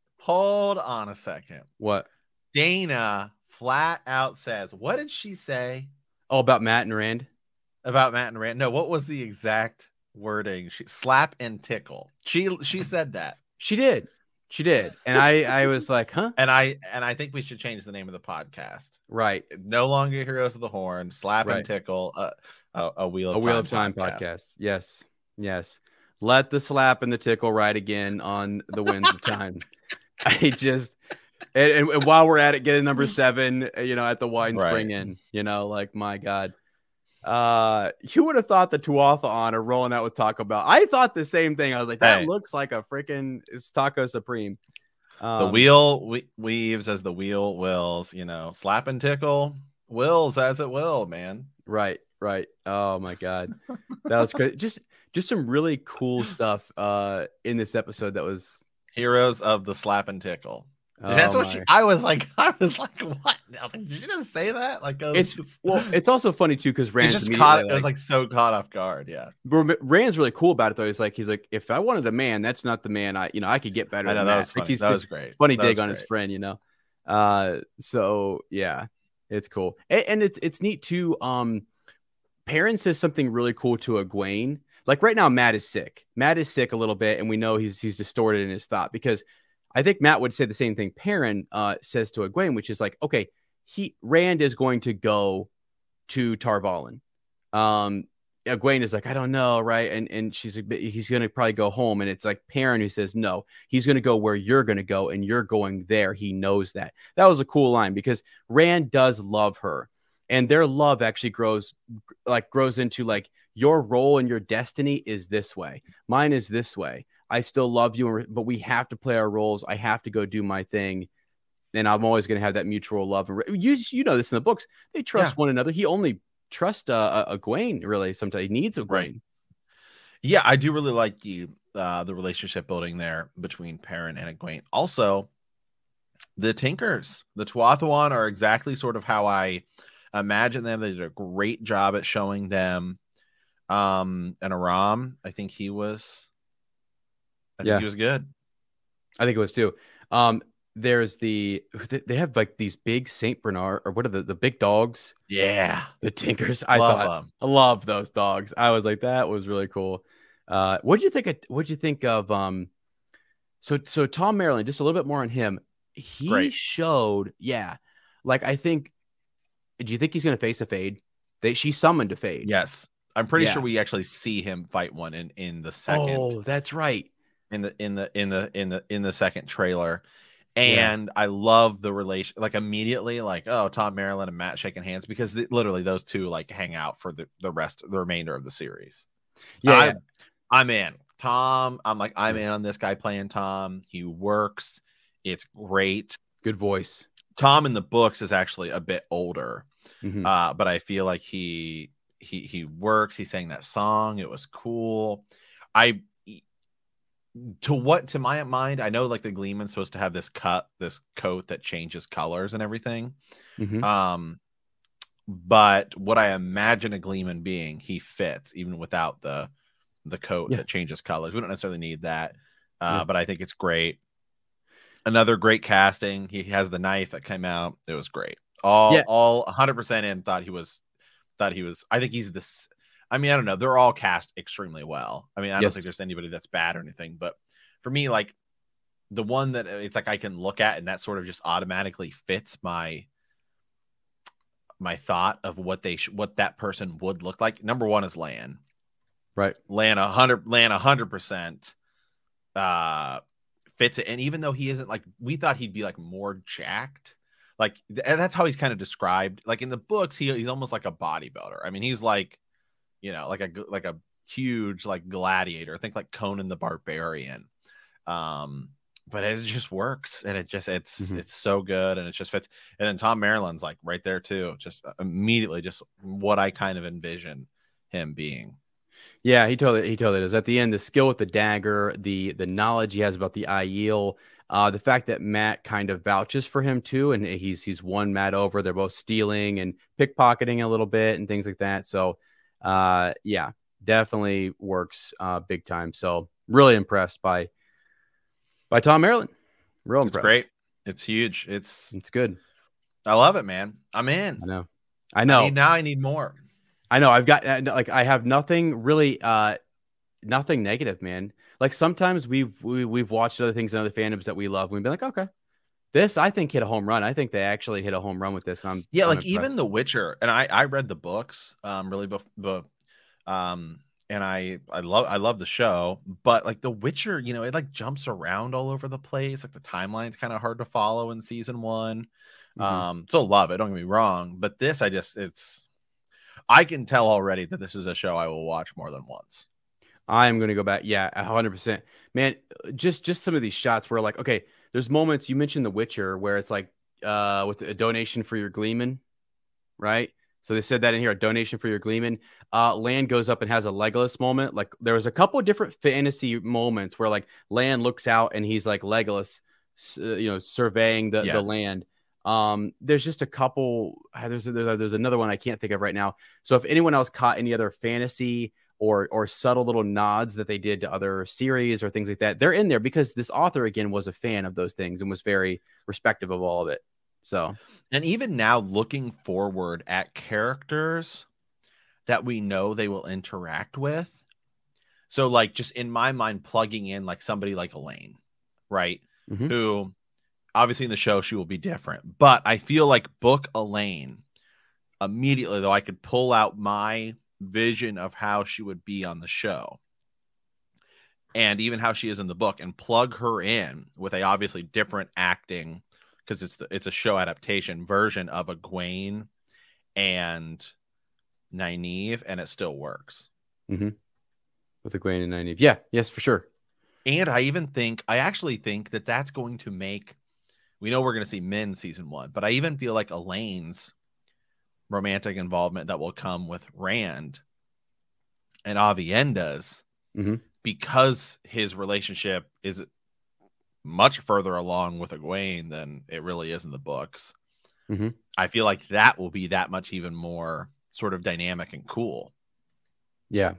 Speaker 1: a second.
Speaker 2: What?
Speaker 1: Dana flat out says, what did she say?
Speaker 2: Oh, about Matt and Rand?
Speaker 1: About Matt and Rand. No, what was the exact wording? Slap and tickle. She said that.
Speaker 2: She did. And I was like, huh?
Speaker 1: And I think we should change the name of the podcast.
Speaker 2: Right.
Speaker 1: No longer Heroes of the Horn, Slap and Tickle, a Wheel of Time podcast.
Speaker 2: Yes. Let the slap and the tickle ride again on the winds of time. I just and while we're at it, getting number 7, at the Wine Spring Inn, like, my God. You would have thought the Tuatha are rolling out with Taco Bell. I thought the same thing. I was like, that looks like a freaking Taco Supreme.
Speaker 1: The wheel weaves as the wheel wills, slap and tickle wills as it will, man.
Speaker 2: Right. Oh my God. That was good. Just some really cool stuff in this episode that was
Speaker 1: Heroes of the Slap and Tickle. That's what I was like, what? I was like, did you just say that? Like,
Speaker 2: it's also funny too because Rand's
Speaker 1: just caught. It was like so caught off guard. Yeah,
Speaker 2: Rand's really cool about it though. He's like, if I wanted a man, that's not the man. I could get better.
Speaker 1: I know,
Speaker 2: than that.
Speaker 1: Was funny. That was great.
Speaker 2: Funny dig on his friend. So yeah, it's cool, and it's neat too. Perrin says something really cool to Egwene. Like right now, Matt is sick. Matt is sick a little bit, and we know he's distorted in his thought because I think Matt would say the same thing Perrin says to Egwene, which is like, okay, Rand is going to go to Tar Valon. Egwene is like, I don't know, right? And she's like, he's going to probably go home. And it's like Perrin who says, no, he's going to go where you're going to go, and you're going there. He knows that. That was a cool line because Rand does love her, and their love actually grows into like, your role and your destiny is this way. Mine is this way. I still love you, but we have to play our roles. I have to go do my thing. And I'm always going to have that mutual love. You know this in the books. They trust one another. He only trusts Egwene, really. Sometimes he needs Egwene. Right.
Speaker 1: Yeah, I do really like the relationship building there between Perrin and Egwene. Also, the Tinkers, the Tuatha are exactly sort of how I imagine them. They did a great job at showing them. And Aram, I think he was good.
Speaker 2: I think it was too. There's they have like these big Saint Bernard, or what are the big dogs?
Speaker 1: Yeah,
Speaker 2: the Tinkers. I love those dogs. I was like, that was really cool. What'd you think of so Tom Merrilin, just a little bit more on him. He showed, like, I think, do you think he's gonna face a Fade? She summoned a Fade.
Speaker 1: Yes. I'm pretty sure we actually see him fight one in the second.
Speaker 2: Oh, that's right.
Speaker 1: In the second trailer. And I love the relation, like immediately, like, oh, Tom Merrilin and Matt shaking hands, because literally those two like hang out for the remainder of the series. I'm in. Tom, I'm in on this guy playing Tom. He works. It's great.
Speaker 2: Good voice.
Speaker 1: Tom in the books is actually a bit older,
Speaker 2: mm-hmm.
Speaker 1: But I feel like he works. He sang that song. It was cool. I to my mind, I know like the Gleeman's supposed to have this coat that changes colors and everything.
Speaker 2: Mm-hmm.
Speaker 1: But what I imagine a Gleeman being, he fits even without the coat that changes colors. We don't necessarily need that. But I think it's great. Another great casting. He has the knife that came out. It was great. All 100% in. Thought he was. I think he's this. I mean, I don't know. They're all cast extremely well. I mean, I don't think there's anybody that's bad or anything. But for me, like the one that it's like I can look at and that sort of just automatically fits my thought of what that person would look like. Number one is Lan.
Speaker 2: Right.
Speaker 1: Lan 100% fits it. And even though he isn't like, we thought he'd be like more jacked. Like, and that's how he's kind of described. Like in the books, he's almost like a bodybuilder. I mean, he's like, like a huge like gladiator. Think like Conan the Barbarian. But it just works, and it's so good, and it just fits. And then Tom Maryland's like right there too, just immediately just what I kind of envision him being.
Speaker 2: Yeah, he totally does. At the end, the skill with the dagger, the knowledge he has about the Aiel, the fact that Mat kind of vouches for him too, and he's won Mat over. They're both stealing and pickpocketing a little bit and things like that. So, yeah, definitely works big time. So, really impressed by Tom Maryland. Real impressed.
Speaker 1: It's great. It's huge. It's
Speaker 2: good.
Speaker 1: I love it, man. I'm in.
Speaker 2: I know.
Speaker 1: Now I need more.
Speaker 2: I know. I've got I have nothing really, nothing negative, man. Like sometimes we've watched other things in other fandoms that we love. We've been like, okay, this I think hit a home run. I think they actually hit a home run with this. I'm
Speaker 1: like even The Witcher, and I read the books, really, and I love the show, but like The Witcher, it like jumps around all over the place. Like the timeline's kind of hard to follow in season 1. Still love it. Don't get me wrong, but this, I can tell already that this is a show I will watch more than once.
Speaker 2: I am going to go back. Yeah, 100%, man. Just some of these shots where like, okay, there's moments you mentioned The Witcher where it's like, what's a donation for your Gleeman, right? So they said that in here, a donation for your Gleeman. Lan goes up and has a Legolas moment. Like there was a couple of different fantasy moments where like Lan looks out and he's like Legolas, surveying the land. There's just a couple. There's another one I can't think of right now. So if anyone else caught any other fantasy or subtle little nods that they did to other series or things like that, they're in there because this author again was a fan of those things and was very respectful of all of it. So,
Speaker 1: and even now looking forward at characters that we know they will interact with. So like just in my mind, plugging in like somebody like Elaine, right? Who obviously in the show, she will be different, but I feel like book Elaine immediately though. I could pull out my vision of how she would be on the show and even how she is in the book and plug her in with a obviously different acting, because it's a show adaptation version of Egwene and Nynaeve, and it still works.
Speaker 2: With Egwene and Nynaeve. Yeah, yes, for sure.
Speaker 1: And I actually think that that's going to make, we know we're going to see Min season 1, but I even feel like Elaine's romantic involvement that will come with Rand and Avienda's, because his relationship is much further along with Egwene than it really is in the books. I feel like that will be that much even more sort of dynamic and cool.
Speaker 2: Yeah.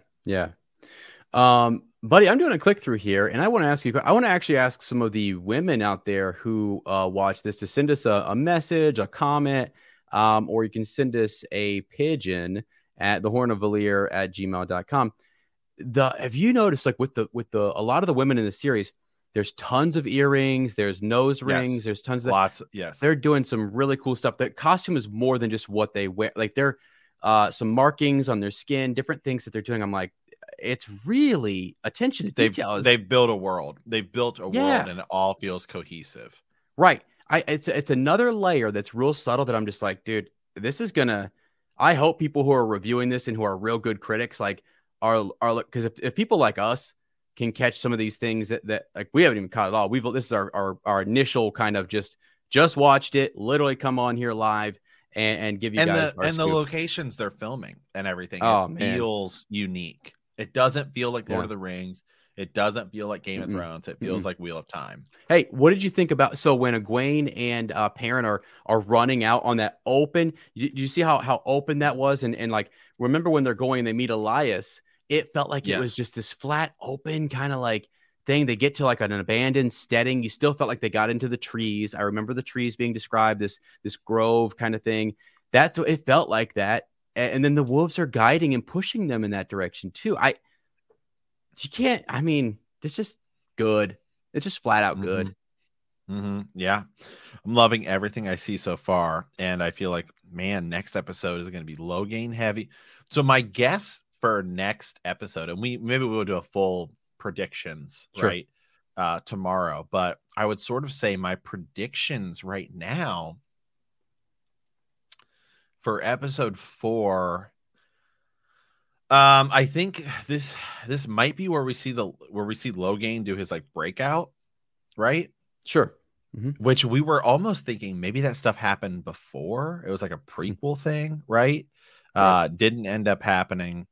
Speaker 2: Buddy, I'm doing a click through here, and I want to ask you. I want to actually ask some of the women out there who watch this to send us a message, a comment, or you can send us a pigeon at thehornofvalir@gmail.com. Have you noticed, like with a lot of the women in the series, there's tons of earrings, there's nose rings, there's tons of
Speaker 1: lots. Yes,
Speaker 2: they're doing some really cool stuff. The costume is more than just what they wear. Like they're some markings on their skin, different things that they're doing. I'm like, it's really attention to detail.
Speaker 1: They've built a world. They've built a world, and it all feels cohesive.
Speaker 2: Right. It's another layer that's real subtle that I'm just like, dude, this is gonna. I hope people who are reviewing this and who are real good critics are because if people like us can catch some of these things that like we haven't even caught at all. This is our initial kind of just watched it, literally come on here live and give you guys
Speaker 1: the locations they're filming and everything.
Speaker 2: Oh,
Speaker 1: it feels unique. It doesn't feel like Lord of the Rings. It doesn't feel like Game of Thrones. It feels like Wheel of Time.
Speaker 2: Hey, what did you think about when Egwene and Perrin are running out on that open? You see how open that was, and like remember when they're going and they meet Elias? It felt like it was just this flat open kind of like thing. They get to like an abandoned steading. You still felt like they got into the trees. I remember the trees being described this grove kind of thing. That's what it felt like that. And then the wolves are guiding and pushing them in that direction too. It's just good. It's just flat out good.
Speaker 1: Yeah. I'm loving everything I see so far. And I feel like, man, next episode is going to be Logain heavy. So my guess for next episode, and maybe we'll do a full predictions, right? Tomorrow. But I would sort of say my predictions right now for episode 4, I think this might be where we see Logain do his like breakout, right?
Speaker 2: Sure.
Speaker 1: Which we were almost thinking maybe that stuff happened before. It was like a prequel thing, right? Didn't end up happening.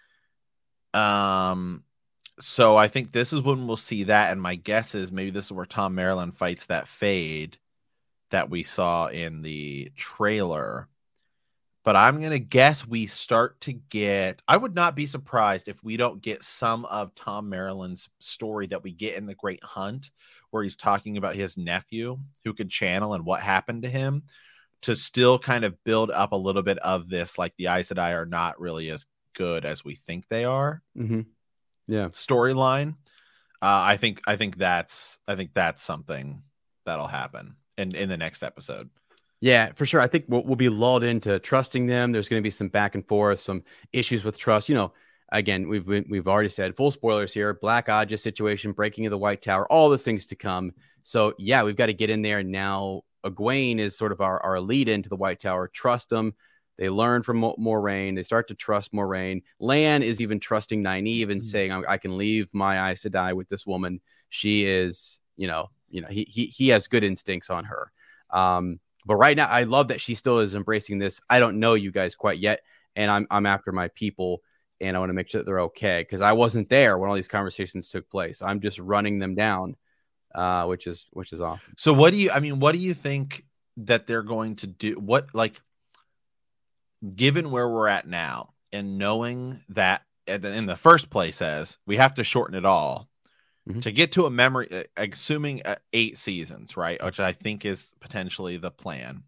Speaker 1: So I think this is when we'll see that, and my guess is maybe this is where Thom Merrilin fights that Fade that we saw in the trailer. But I'm going to guess we start to get... I would not be surprised if we don't get some of Thom Merrilin's story that we get in The Great Hunt, where he's talking about his nephew who could channel and what happened to him, to still kind of build up a little bit of this, like the Aes Sedai are not really as good as we think they are. Storyline. I think that's something that'll happen in the next episode.
Speaker 2: Yeah, for sure. I think we'll be lulled into trusting them. There's going to be some back and forth, some issues with trust. Again, we've already said full spoilers here. Black Ajah situation, breaking of the White Tower, all those things to come. So yeah, we've got to get in there. And now Egwene is sort of our lead into the White Tower. Trust them. They learn from Moiraine. They start to trust Moiraine. Lan is even trusting Nynaeve and saying, I can leave my Aes Sedai with this woman. She is, he has good instincts on her. But right now, I love that she still is embracing this. I don't know you guys quite yet, and I'm after my people, and I want to make sure that they're okay, because I wasn't there when all these conversations took place. I'm just running them down, which is awesome.
Speaker 1: So what do you think that they're going to do? What, like, given where we're at now and knowing that in the first place, as we have to shorten it all to get to a memory, assuming 8 seasons, right? Which I think is potentially the plan.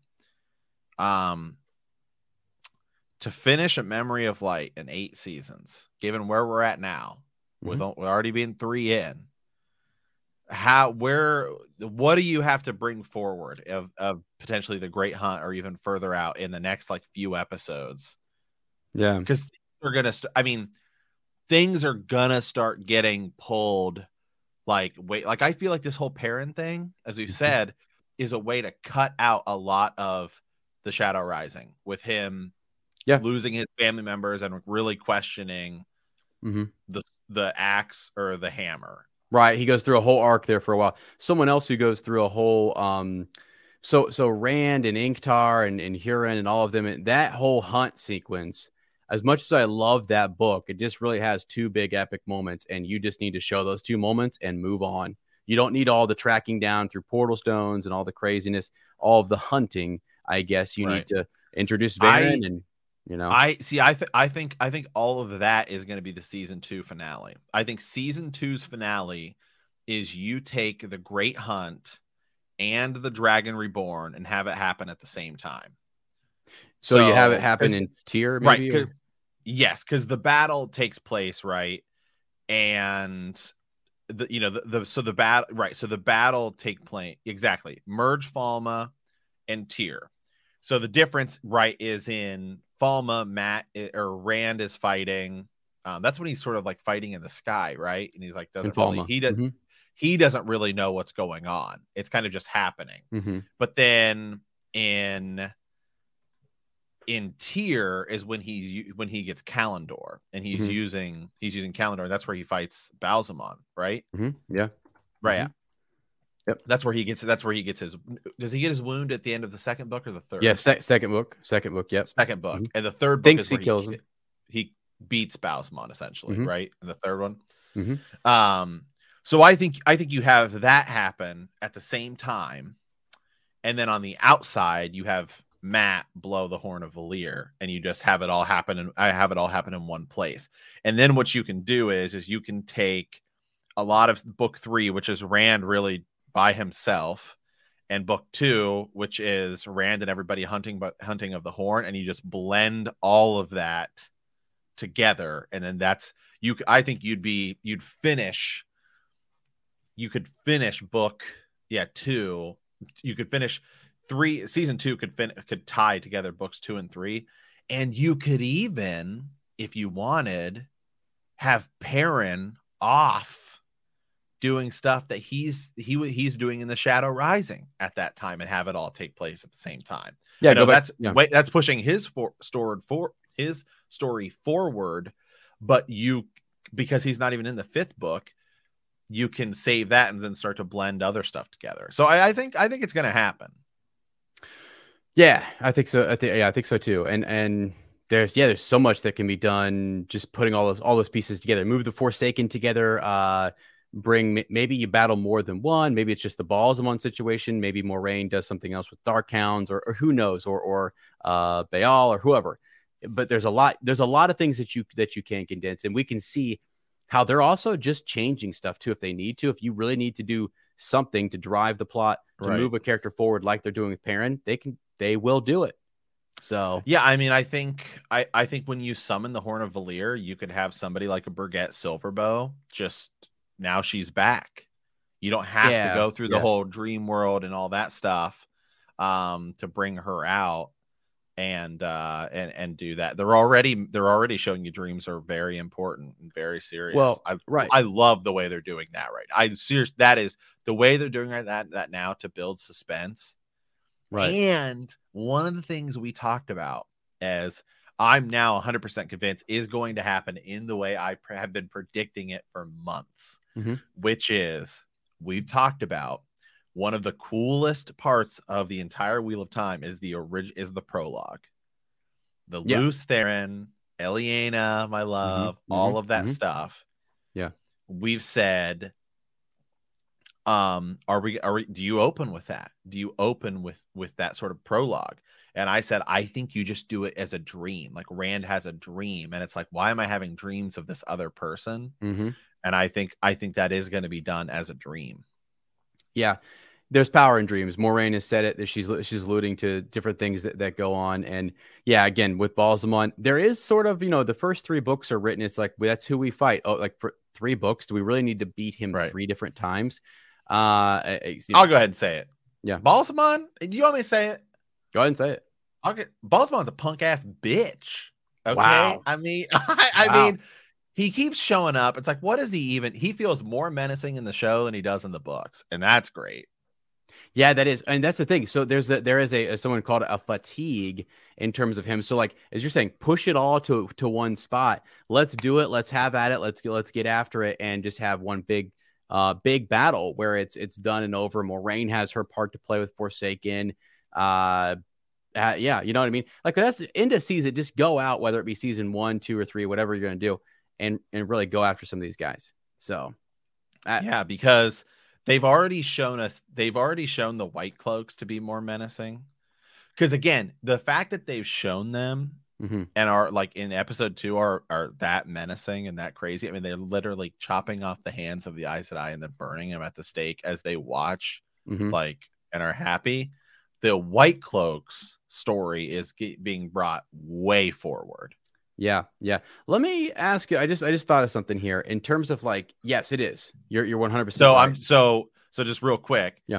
Speaker 1: To finish A Memory of Light in 8 seasons, given where we're at now, with already being 3 in, what do you have to bring forward of potentially the Great Hunt, or even further out in the next like few episodes?
Speaker 2: Yeah,
Speaker 1: because we're gonna. Things are gonna start getting pulled. Like I feel like this whole Perrin thing, as we've said, is a way to cut out a lot of the Shadow Rising, with him losing his family members and really questioning the axe or the hammer.
Speaker 2: Right. He goes through a whole arc there for a while. Someone else who goes through a whole so Rand and Inktar and Huron and all of them, that whole hunt sequence, as much as I love that book, it just really has 2 big epic moments, and you just need to show those 2 moments and move on. You don't need all the tracking down through portal stones and all the craziness, all of the hunting. I guess you need to introduce Varen
Speaker 1: I think all of that is going to be the season 2 finale. I think season 2's finale is you take the Great Hunt and the Dragon Reborn and have it happen at the same time.
Speaker 2: So you have it happen in Tyr, maybe?
Speaker 1: Right. Yes, because the battle takes place, right? And the battle take place exactly. Merge Falma and Tyr. So the difference, right, is in Falma, Rand is fighting. That's when he's sort of like fighting in the sky, right? And he's like, he doesn't really know what's going on. It's kind of just happening. But then in Tyr is when he gets Kalendor, and he's using Kalendor. That's where he fights Balsamon, right?
Speaker 2: Yeah,
Speaker 1: right. Yep. That's where he gets his. Does he get his wound at the end of the second book or the third?
Speaker 2: Yeah, second book. Yep.
Speaker 1: Second book, and the third book
Speaker 2: he kills him.
Speaker 1: beats Bowsmon essentially,
Speaker 2: Mhm.
Speaker 1: right? In the third one.
Speaker 2: Mhm.
Speaker 1: So I think you have that happen at the same time, and then on the outside you have Matt blow the horn of Valir, and you just have it all happen, and I have it all happen in one place. And then what you can do is you can take a lot of book 3, which is Rand really by himself, and book 2, which is Rand and everybody hunting of the horn, and you just blend all of that together, and then that's you. I think you'd finish. You could finish book 2. You could finish 3. Season 2 could tie together books 2 and 3, and you could even, if you wanted, have Perrin off doing stuff that he's doing in the Shadow Rising at that time, and have it all take place at the same time.
Speaker 2: Yeah,
Speaker 1: I know that's pushing his story forward, but because he's not even in the 5th book, you can save that and then start to blend other stuff together. So I think it's going to happen.
Speaker 2: Yeah, I think so. I think so too. And there's so much that can be done just putting all those pieces together. Move the Forsaken together. Maybe you battle more than one. Maybe it's just the Balsamon situation. Maybe Moiraine does something else with Darkhounds, or who knows, or Baal or whoever. But there's a lot of things that you can condense, and we can see how they're also just changing stuff too if they need to. If you really need to do something to drive the plot, to move a character forward like they're doing with Perrin, they will do it. So
Speaker 1: yeah, I mean, I think when you summon the Horn of Valir, you could have somebody like a Birgitte Silverbow. Just now she's back. You don't have to go through the whole dream world and all that stuff to bring her out and do that. They're already showing you dreams are very important and very serious.
Speaker 2: Well,
Speaker 1: I love the way they're doing that that is the way they're doing that now to build suspense. Right. And one of the things we talked about, as I'm now 100% convinced is going to happen in the way I have been predicting it for months, which is, we've talked about, one of the coolest parts of the entire Wheel of Time is the prologue. The Luce Theron, Eliana, my love, all of that stuff.
Speaker 2: Yeah.
Speaker 1: We've said, do you open with that? Do you open with that sort of prologue? And I said, I think you just do it as a dream. Like Rand has a dream, and it's like, why am I having dreams of this other person? And I think that is going to be done as a dream.
Speaker 2: Yeah. There's power in dreams. Moiraine has said it, that she's alluding to different things that go on. And yeah, again, with Balsamon, there is sort of, the first 3 books are written. It's like, well, that's who we fight. Oh, like for 3 books, do we really need to beat him 3 different times?
Speaker 1: I'll go ahead and say it.
Speaker 2: Yeah.
Speaker 1: Balsamon, do you want me to say it?
Speaker 2: Go ahead and say it.
Speaker 1: Balsamon's a punk ass bitch. Okay.
Speaker 2: Wow.
Speaker 1: I mean, I mean, he keeps showing up. It's like, what is he even? He feels more menacing in the show than he does in the books. And that's great.
Speaker 2: Yeah, that is. And that's the thing. So there is someone called a fatigue in terms of him. So like, as you're saying, push it all to one spot. Let's do it. Let's have at it. Let's get after it and just have one big battle where it's done and over. Moiraine has her part to play with Forsaken. Yeah, you know what I mean? Like, that's into season. Just go out, whether it be season 1, 2, or 3, whatever you're going to do, and really go after some of these guys. So
Speaker 1: yeah, because they've already shown the White Cloaks to be more menacing. Because again, the fact that they've shown them and are like in episode 2 are that menacing and that crazy. I mean, they're literally chopping off the hands of the Aes Sedai and then burning them at the stake as they watch, like, and are happy. The White Cloaks story is being brought way forward.
Speaker 2: Yeah. Let me ask you. I just thought of something here in terms of, like, yes, it is. You're 100%.
Speaker 1: So
Speaker 2: right.
Speaker 1: So just real quick.
Speaker 2: Yeah.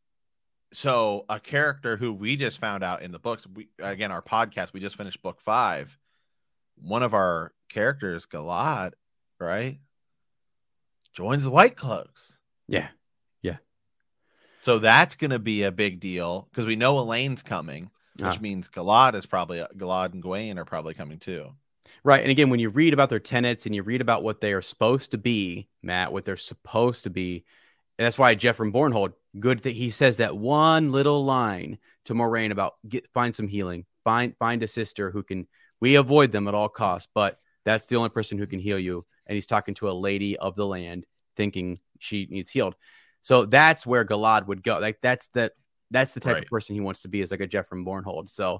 Speaker 1: So a character who we just found out in the books, our podcast, we just finished book 5. One of our characters, Galad, right, joins the White Cloaks.
Speaker 2: Yeah.
Speaker 1: So that's going to be a big deal because we know Elaine's coming, which means Galad and Gwaine are probably coming too.
Speaker 2: Right. And again, when you read about their tenets and you read about what they are supposed to be, Matt, what they're supposed to be, and that's why Jeffrey Bornhold, good that he says that one little line to Moiraine about find some healing, find a sister who can, we avoid them at all costs, but That's the only person who can heal you. And he's talking to a lady of the land thinking she needs healed. So that's where Galad would go. Like that's the type of person he wants to be, is like a Jeffrey Bornhold. So,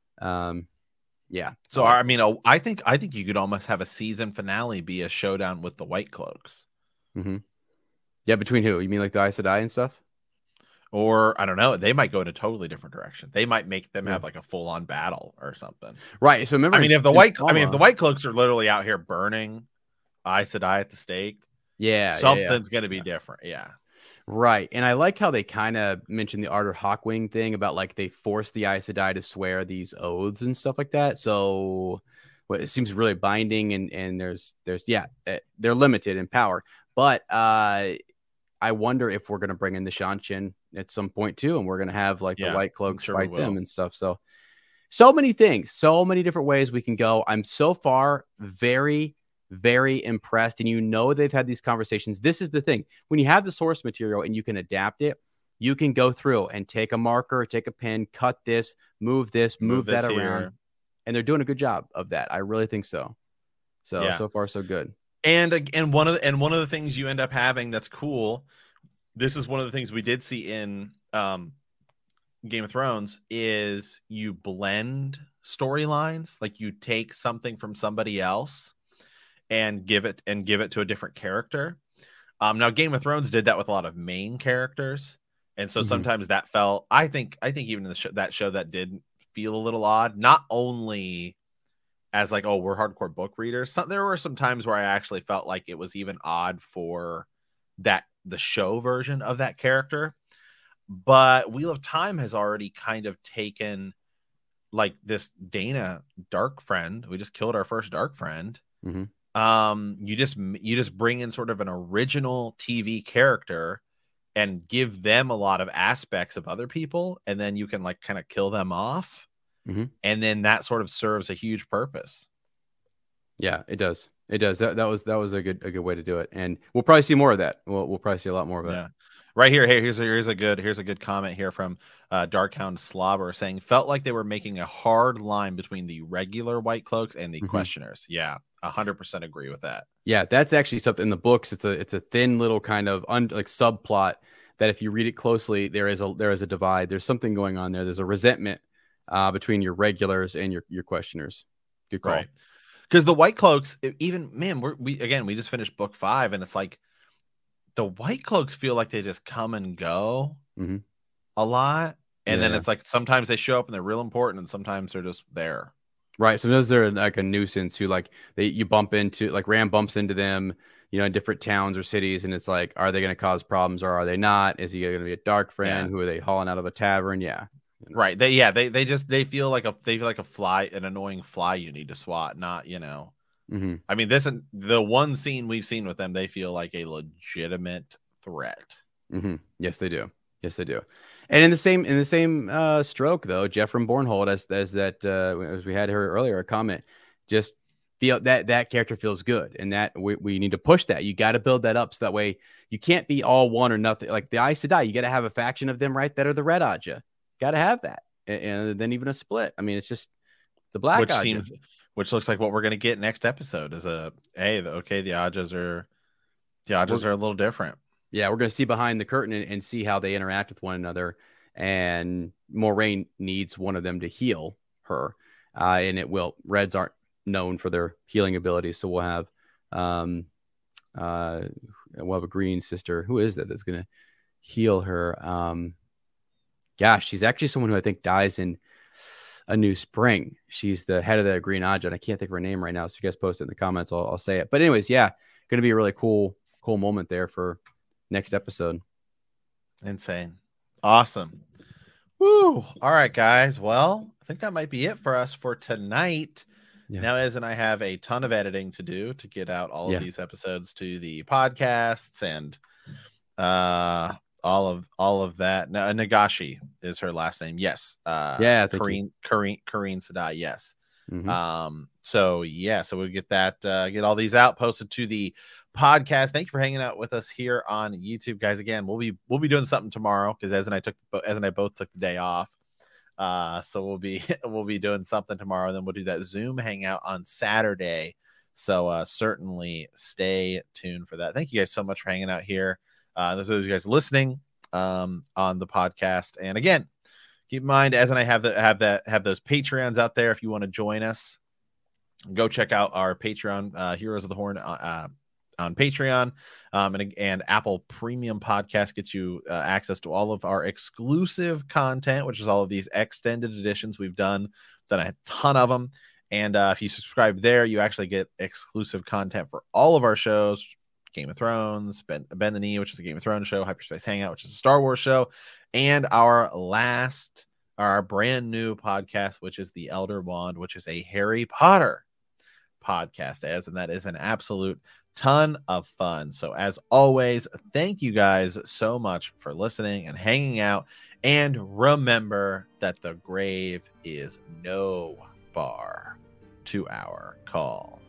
Speaker 2: yeah.
Speaker 1: So I mean, I think you could almost have a season finale be a showdown with the White Cloaks.
Speaker 2: Mm-hmm. Yeah, between who? You mean like the Aes Sedai and stuff?
Speaker 1: Or I don't know. They might go in a totally different direction. They might make them have like a full on battle or something.
Speaker 2: Right. So remember,
Speaker 1: if the White Cloaks are literally out here burning Aes Sedai at the stake, something's going to be different. Yeah.
Speaker 2: Right. And I like how they kind of mentioned the Ardor Hawkwing thing about like they force the Aes Sedai to swear these oaths and stuff like that. So it seems really binding, and there's they're limited in power. But I wonder if we're going to bring in the Seanchan at some point too, and we're going to have like the White Cloaks fight them and stuff. So many things, so many different ways we can go. I'm so far very, very impressed. And they've had these conversations. This is the thing. When you have the source material and you can adapt it, you can go through and take a marker, take a pen, cut this, move that around. Here. And they're doing a good job of that. I really think so. So far, so good.
Speaker 1: And one of the things you end up having that's cool, this is one of the things we did see in Game of Thrones, is you blend storylines. Like you take something from somebody else and give it to a different character. Now Game of Thrones did that with a lot of main characters, and so sometimes that felt, I think even in that show that did feel a little odd. Not only as like, oh, we're hardcore book readers. There were some times where I actually felt like it was even odd for the show version of that character. But Wheel of Time has already kind of taken like this Dana dark friend. We just killed our first dark friend.
Speaker 2: Mm-hmm.
Speaker 1: You just bring in sort of an original TV character and give them a lot of aspects of other people, and then you can like kind of kill them off.
Speaker 2: Mm-hmm.
Speaker 1: And then that sort of serves a huge purpose.
Speaker 2: Yeah, it does. It does. That was a good way to do it. And we'll probably see more of that. We'll probably see a lot more of it.
Speaker 1: Yeah. Right here. Hey, here's a good comment here from Darkhound Slobber saying, felt like they were making a hard line between the regular White Cloaks and the questioners. Yeah, 100% agree with that.
Speaker 2: Yeah, that's actually something in the books. It's a thin little kind of like subplot that if you read it closely, there is a divide. There's something going on there. There's a resentment between your regulars and your questioners. Good call.
Speaker 1: Right. Because the White Cloaks, even, man, we just finished book 5, and it's like the White Cloaks feel like they just come and go a lot. And then it's like sometimes they show up and they're real important, and sometimes they're just there.
Speaker 2: Right. Sometimes they're like a nuisance who like you bump into, like Ram bumps into them, in different towns or cities. And it's like, are they going to cause problems or are they not? Is he going to be a dark friend? Who are they hauling out of a tavern? Yeah.
Speaker 1: Right. They feel like a fly, an annoying fly you need to swat, not, I mean, the one scene we've seen with them, they feel like a legitimate threat.
Speaker 2: Yes, they do. And in the same stroke, though, Jeffrey Bornhold, as we had her earlier, a comment, just feel that character feels good, and that we need to push that. You got to build that up so that way you can't be all one or nothing. Like the Aes Sedai, you got to have a faction of them, right? That are the Red Ajah. Got to have that, and then even a split. I mean, it's just the Black Ajah.
Speaker 1: Which looks like what we're going to get next episode is the Ajahs are a little different.
Speaker 2: Yeah, we're going to see behind the curtain and see how they interact with one another. And Moiraine needs one of them to heal her. And Reds aren't known for their healing abilities. So we'll have a green sister. Who is that's going to heal her? She's actually someone who I think dies in A New Spring. She's the head of the Green Ajah, and I can't think of her name right now. So if you guys post it in the comments, I'll say it. But anyways, going to be a really cool moment there for next episode.
Speaker 1: Insane. Awesome. Woo. All right, guys. Well, I think that might be it for us for tonight. Yeah. Now, Ez and I have a ton of editing to do to get out all of these episodes to the podcasts and all of that. Now, Nagashi is her last name. Yes. Kareen Sedai. Yes. So we'll get get all these out, posted to the podcast. Thank you for hanging out with us here on YouTube, guys. Again, we'll be doing something tomorrow because Ez and I both took the day off. So we'll be doing something tomorrow. Then we'll do that Zoom hangout on Saturday. So certainly stay tuned for that. Thank you guys so much for hanging out here. Those of you guys listening on the podcast. And again, keep in mind, as and I have those Patreons out there. If you want to join us, go check out our Patreon, Heroes of the Horn on Patreon, and Apple Premium Podcast gets you access to all of our exclusive content, which is all of these extended editions we've done a ton of them. And if you subscribe there, you actually get exclusive content for all of our shows. Game of Thrones, Bend the Knee, which is a Game of Thrones show, Hyperspace Hangout, which is a Star Wars show, and our brand new podcast, which is The Elder Wand, which is a Harry Potter podcast, and that is an absolute ton of fun. So as always, thank you guys so much for listening and hanging out, and remember that the grave is no bar to our call.